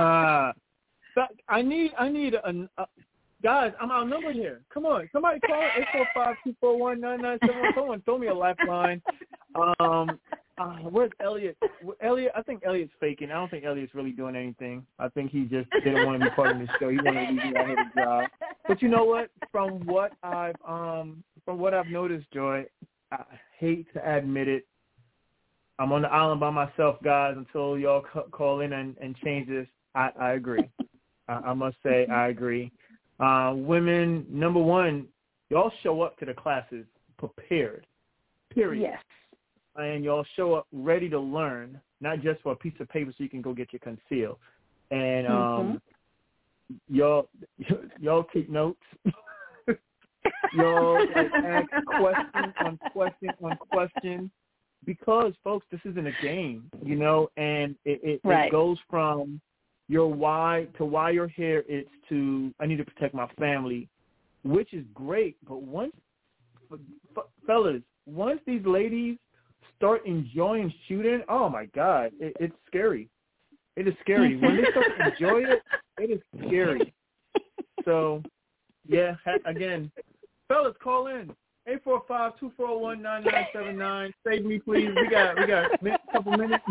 I need guys, I'm outnumbered here. Come on. Somebody call it 845-241-9971. Someone throw me a lifeline. Where's Elliot? I think Elliot's faking. I don't think Elliot's really doing anything. I think he just didn't want to be part of the show. He wanted to leave me out of the job. But you know what? From what I've noticed, Joy, I hate to admit it, I'm on the island by myself, guys, until y'all call in and change this. I agree. I must say I agree. Women, number one, y'all show up to the classes prepared, period. Yes. And y'all show up ready to learn, not just for a piece of paper so you can go get your conceal. And y'all take notes. Y'all ask question on question, because, folks, this isn't a game, and it goes from your why to why you're here. It's to, I need to protect my family, which is great. But fellas, once these ladies start enjoying shooting, oh my God, it's scary. It is scary. When they start to enjoy it, it is scary. So, yeah, again, fellas, call in. 845-241-9979. Save me, please. We got a couple minutes.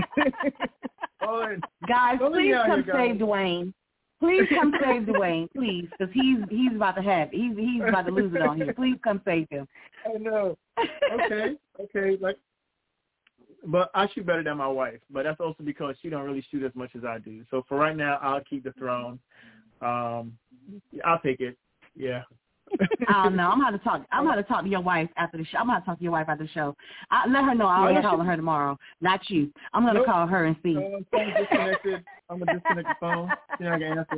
Guys, please come save Dwayne. Please come save Dwayne, please, because he's about to have it. He's about to lose it on here. Please come save him. I know. Okay. But I shoot better than my wife, but that's also because she don't really shoot as much as I do. So for right now, I'll keep the throne. I'll take it. Yeah. Oh no, I'm going to talk to your wife after the show. I'm going to talk to your wife after the show. Let her know I'll be calling her tomorrow. Not you. I'm going to call her and see. Phone's disconnected. I'm going to disconnect the phone. You're not going to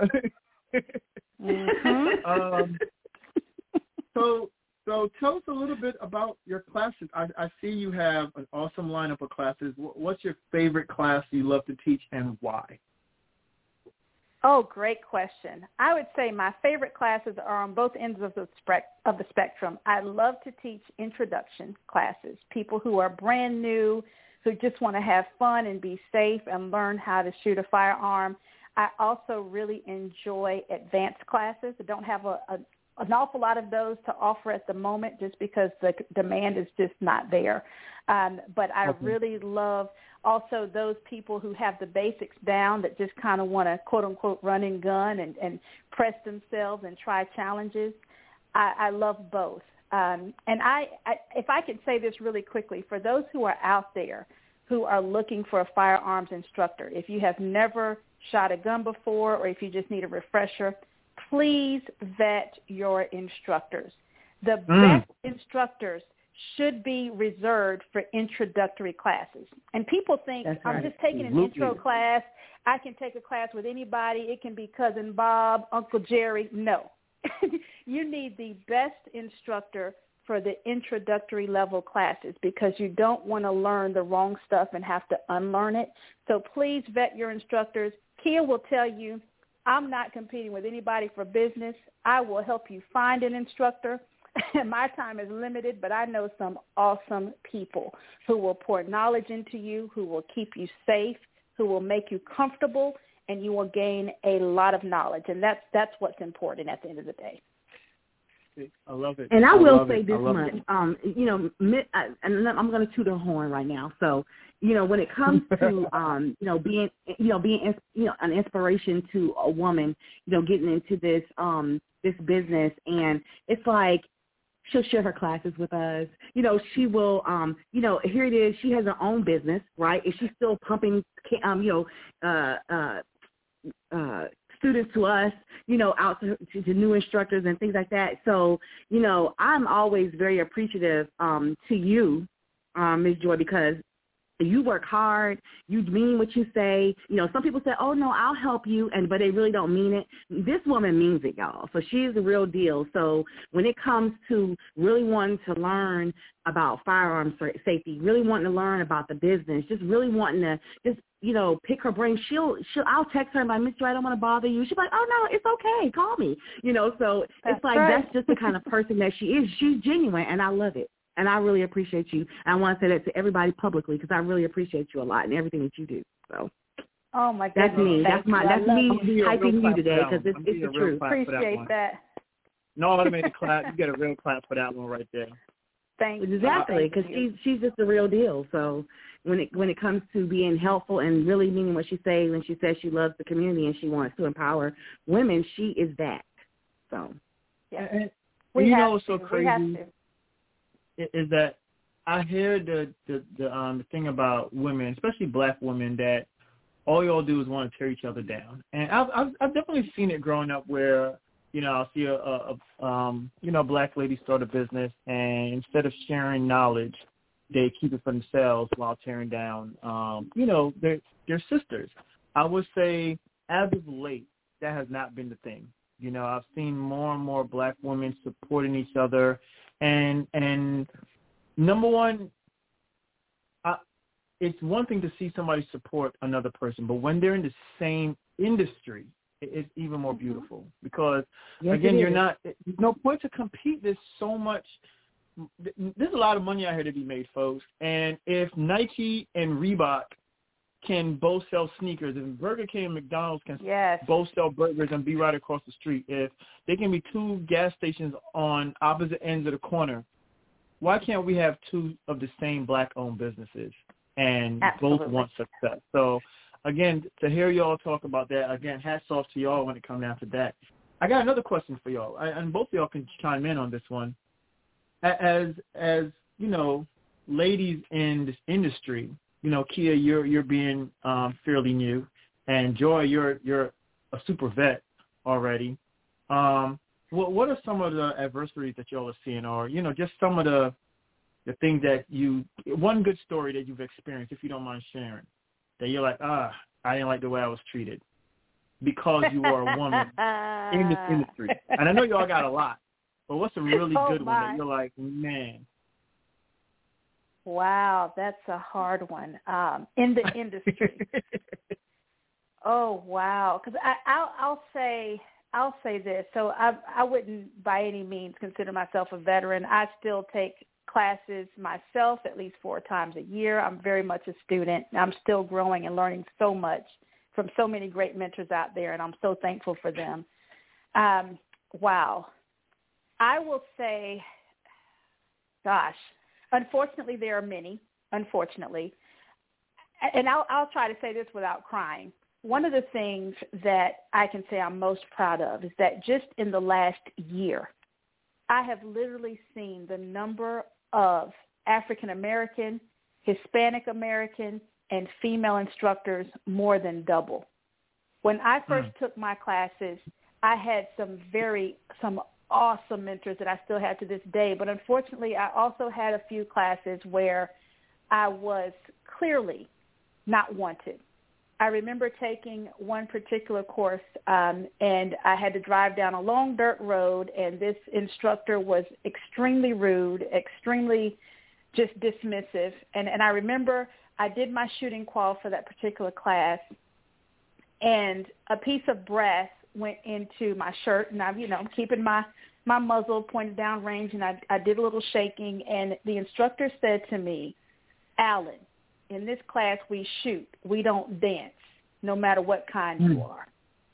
answer. No. So tell us a little bit about your classes. I see you have an awesome lineup of classes. What's your favorite class you love to teach, and why? Oh, great question. I would say my favorite classes are on both ends of the spectrum. I love to teach introduction classes, people who are brand new, who just want to have fun and be safe and learn how to shoot a firearm. I also really enjoy advanced classes. I don't have an awful lot of those to offer at the moment just because the demand is just not there. But I really love also those people who have the basics down that just kind of want to, quote, unquote, run and gun and press themselves and try challenges. I love both. And if I could say this really quickly, for those who are out there who are looking for a firearms instructor, if you have never shot a gun before or if you just need a refresher, please vet your instructors. The best instructors should be reserved for introductory classes. And people think, I'm just taking an intro class. I can take a class with anybody. It can be Cousin Bob, Uncle Jerry. No. You need the best instructor for the introductory level classes because you don't want to learn the wrong stuff and have to unlearn it. So please vet your instructors. Kia will tell you, I'm not competing with anybody for business. I will help you find an instructor. My time is limited, but I know some awesome people who will pour knowledge into you, who will keep you safe, who will make you comfortable, and you will gain a lot of knowledge. And that's what's important at the end of the day. I love it. And I will say this much, and I'm going to toot a horn right now. So, when it comes to, being an inspiration to a woman, getting into this business, and it's like she'll share her classes with us. She will, here it is. She has her own business, right? And she's still pumping, students to us, out to new instructors and things like that. So, I'm always very appreciative to you, Ms. Joy, because you work hard, you mean what you say. Some people say, oh, no, I'll help you, but they really don't mean it. This woman means it, y'all. So she's the real deal. So when it comes to really wanting to learn about firearms safety, really wanting to learn about the business, just really wanting to just, pick her brain, I'll text her and be like, Miss Joy, I don't want to bother you. She's like, oh, no, it's okay. Call me. So it's like right. That's just the kind of person that she is. She's genuine, and I love it. And I really appreciate you. And I want to say that to everybody publicly because I really appreciate you a lot and everything that you do. So, oh my goodness, that's me. That's me hyping you today because it's the truth. Appreciate that. No automated clap. You get a real clap for that one right there. Thank you. Exactly, because she's just the real deal. So when it comes to being helpful and really meaning what she says, when she says she loves the community and she wants to empower women, she is that. So, yeah. And we have what's so to. crazy? We have to. Is that I hear the thing about women, especially black women, that all y'all do is want to tear each other down. And I've definitely seen it growing up where, I'll see a black lady start a business, and instead of sharing knowledge, they keep it for themselves while tearing down, their sisters. I would say as of late, that has not been the thing. I've seen more and more black women supporting each other. And number one, it's one thing to see somebody support another person, but when they're in the same industry, it's even more beautiful because, again, there's no point to compete. There's so much. There's a lot of money out here to be made, folks. And if Nike and Reebok can both sell sneakers, if Burger King and McDonald's can both sell burgers and be right across the street, if they can be two gas stations on opposite ends of the corner, why can't we have two of the same black-owned businesses and both want success? So, again, to hear y'all talk about that, again, hats off to y'all when it comes down to that. I got another question for y'all, and both of y'all can chime in on this one. As ladies in this industry, Kia, you're being fairly new, and Joy, you're a super vet already. What are some of the adversities that y'all are seeing, or just some of the things that one good story that you've experienced, if you don't mind sharing, that you're like, I didn't like the way I was treated because you are a woman in this industry. And I know y'all got a lot, but what's a really good one that you're like, man? Wow, that's a hard one. In the industry. Oh, wow. Because I'll say this. So I wouldn't by any means consider myself a veteran. I still take classes myself at least 4 times a year. I'm very much a student. I'm still growing and learning so much from so many great mentors out there, and I'm so thankful for them. Wow. I will say, gosh, unfortunately, there are many, unfortunately. And I'll try to say this without crying. One of the things that I can say I'm most proud of is that just in the last year, I have literally seen the number of African American, Hispanic American, and female instructors more than double. When I first took my classes, I had some awesome mentors that I still have to this day. But unfortunately, I also had a few classes where I was clearly not wanted. I remember taking one particular course, and I had to drive down a long dirt road, and this instructor was extremely rude, extremely just dismissive. And I remember I did my shooting qual for that particular class, and a piece of brass went into my shirt, and I'm keeping my my muzzle pointed down range, and I did a little shaking, and the instructor said to me, Alan, in this class we shoot, we don't dance, no matter what kind you are.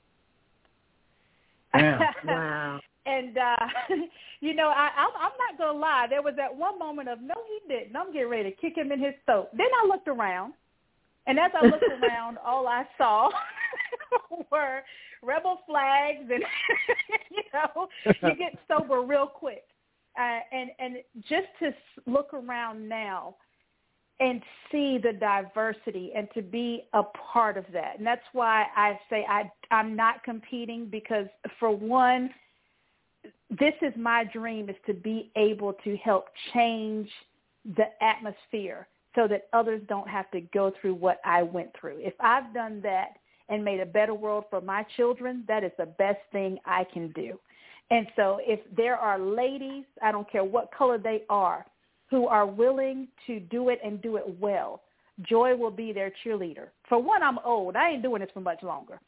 Yeah. Wow. And, I'm not going to lie. There was that one moment of, no, he didn't. I'm getting ready to kick him in his throat. Then I looked around, and as I looked around, all I saw were rebel flags, and, you get sober real quick. And just to look around now and see the diversity and to be a part of that. And that's why I say I'm not competing, because, for one, this is my dream, is to be able to help change the atmosphere so that others don't have to go through what I went through. If I've done that and made a better world for my children, that is the best thing I can do. And so if there are ladies, I don't care what color they are, who are willing to do it and do it well, Joy will be their cheerleader. For one, I'm old. I ain't doing this for much longer.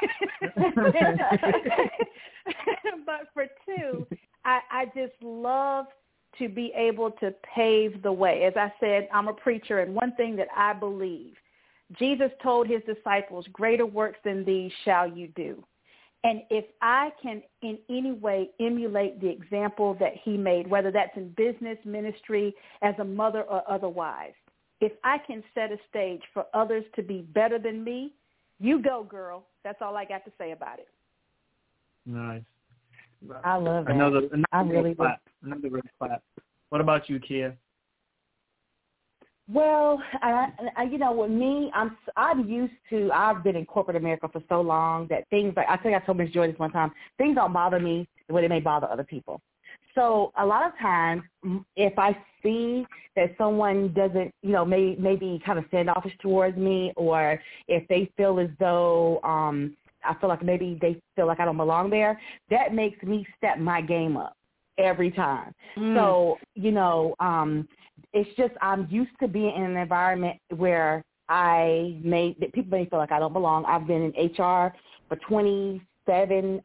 But for two, I just love to be able to pave the way. As I said, I'm a preacher, and one thing that I believe, Jesus told his disciples, greater works than these shall you do. And if I can in any way emulate the example that he made, whether that's in business, ministry, as a mother, or otherwise, if I can set a stage for others to be better than me, you go, girl. That's all I got to say about it. Nice. I love that. Another I really do. Another real clap. What about you, Kia? Well, with me, I'm used to. I've been in corporate America for so long that things like, I think I told Ms. Joy this one time, things don't bother me the way they may bother other people. So a lot of times, if I see that someone doesn't, maybe kind of standoffish towards me, or if they feel as though I feel like maybe they feel like I don't belong there, that makes me step my game up every time. So, it's just I'm used to being in an environment where people may feel like I don't belong. I've been in HR for 27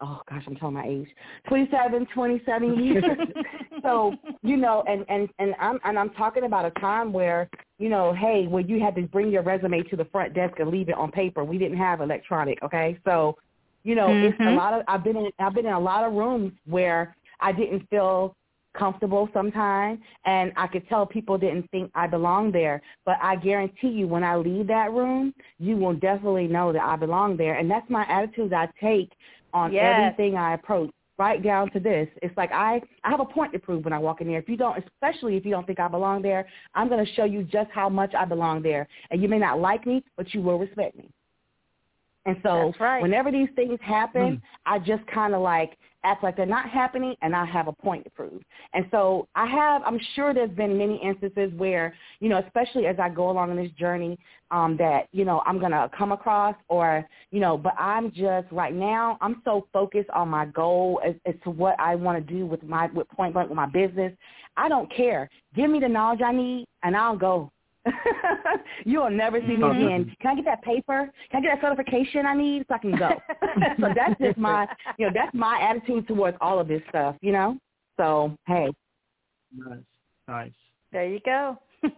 years. So, and I'm talking about a time where, hey, where you had to bring your resume to the front desk and leave it on paper. We didn't have electronic, okay? So, it's a lot of I've been in a lot of rooms where I didn't feel comfortable sometimes, and I could tell people didn't think I belonged there. But I guarantee you, when I leave that room, you will definitely know that I belong there. And that's my attitude I take on everything I approach, right down to this. It's like I have a point to prove when I walk in there. Especially if you don't think I belong there, I'm going to show you just how much I belong there. And you may not like me, but you will respect me. And so whenever these things happen, I just kind of like act like they're not happening, and I have a point to prove. And so I'm sure there's been many instances where, especially as I go along in this journey, that, I'm going to come across but I'm just right now, I'm so focused on my goal as to what I want to do with Point Blank, with my business. I don't care. Give me the knowledge I need, and I'll go. You'll never see me again. Can I get that paper? Can I get that certification I need so I can go? So that's just that's my attitude towards all of this stuff, So, hey. Nice. There you go.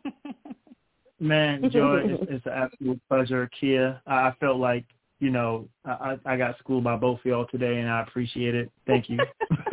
Man, Joy, it's an absolute pleasure. Kia, I felt like, I got schooled by both of y'all today, and I appreciate it. Thank you.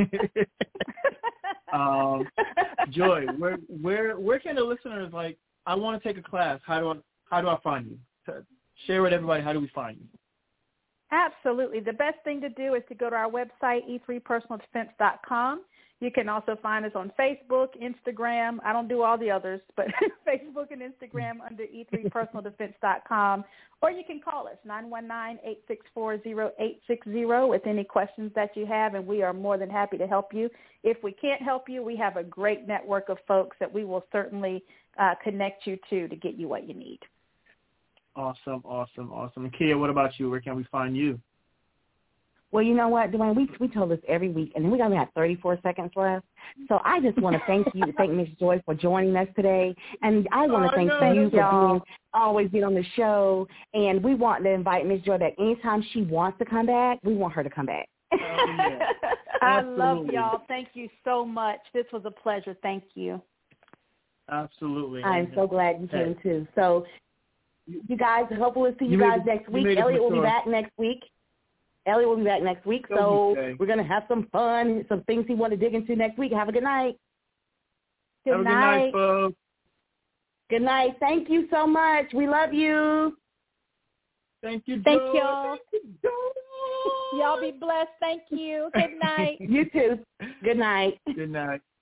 Joy, where can the listeners, I want to take a class. How do I find you? Share with everybody. How do we find you? Absolutely. The best thing to do is to go to our website, e3personaldefense.com. You can also find us on Facebook, Instagram. I don't do all the others, but Facebook and Instagram under e3personaldefense.com. Or you can call us, 919-864-0860, with any questions that you have, and we are more than happy to help you. If we can't help you, we have a great network of folks that we will certainly connect you to get you what you need. Awesome. Kia, what about you? Where can we find you? Well, you know what, Dwayne, we told this every week, and then we only have 34 seconds left. So I just want to thank Ms. Joy for joining us today, and I want to thank you for always being on the show. And we want to invite Ms. Joy that anytime she wants to come back, we want her to come back. Yeah. I love y'all. Thank you so much. This was a pleasure. Thank you. Absolutely. I'm so glad you came too. So, you guys, hopefully we'll see you guys next week. Elliot will be back next week. So we're going to have some fun, some things he want to dig into next week. Have a good night. Have a good night, folks. Good night. Thank you so much. We love you. Thank you, Joe. Thank y'all. Y'all be blessed. Thank you. Good night. You too. Good night. Good night.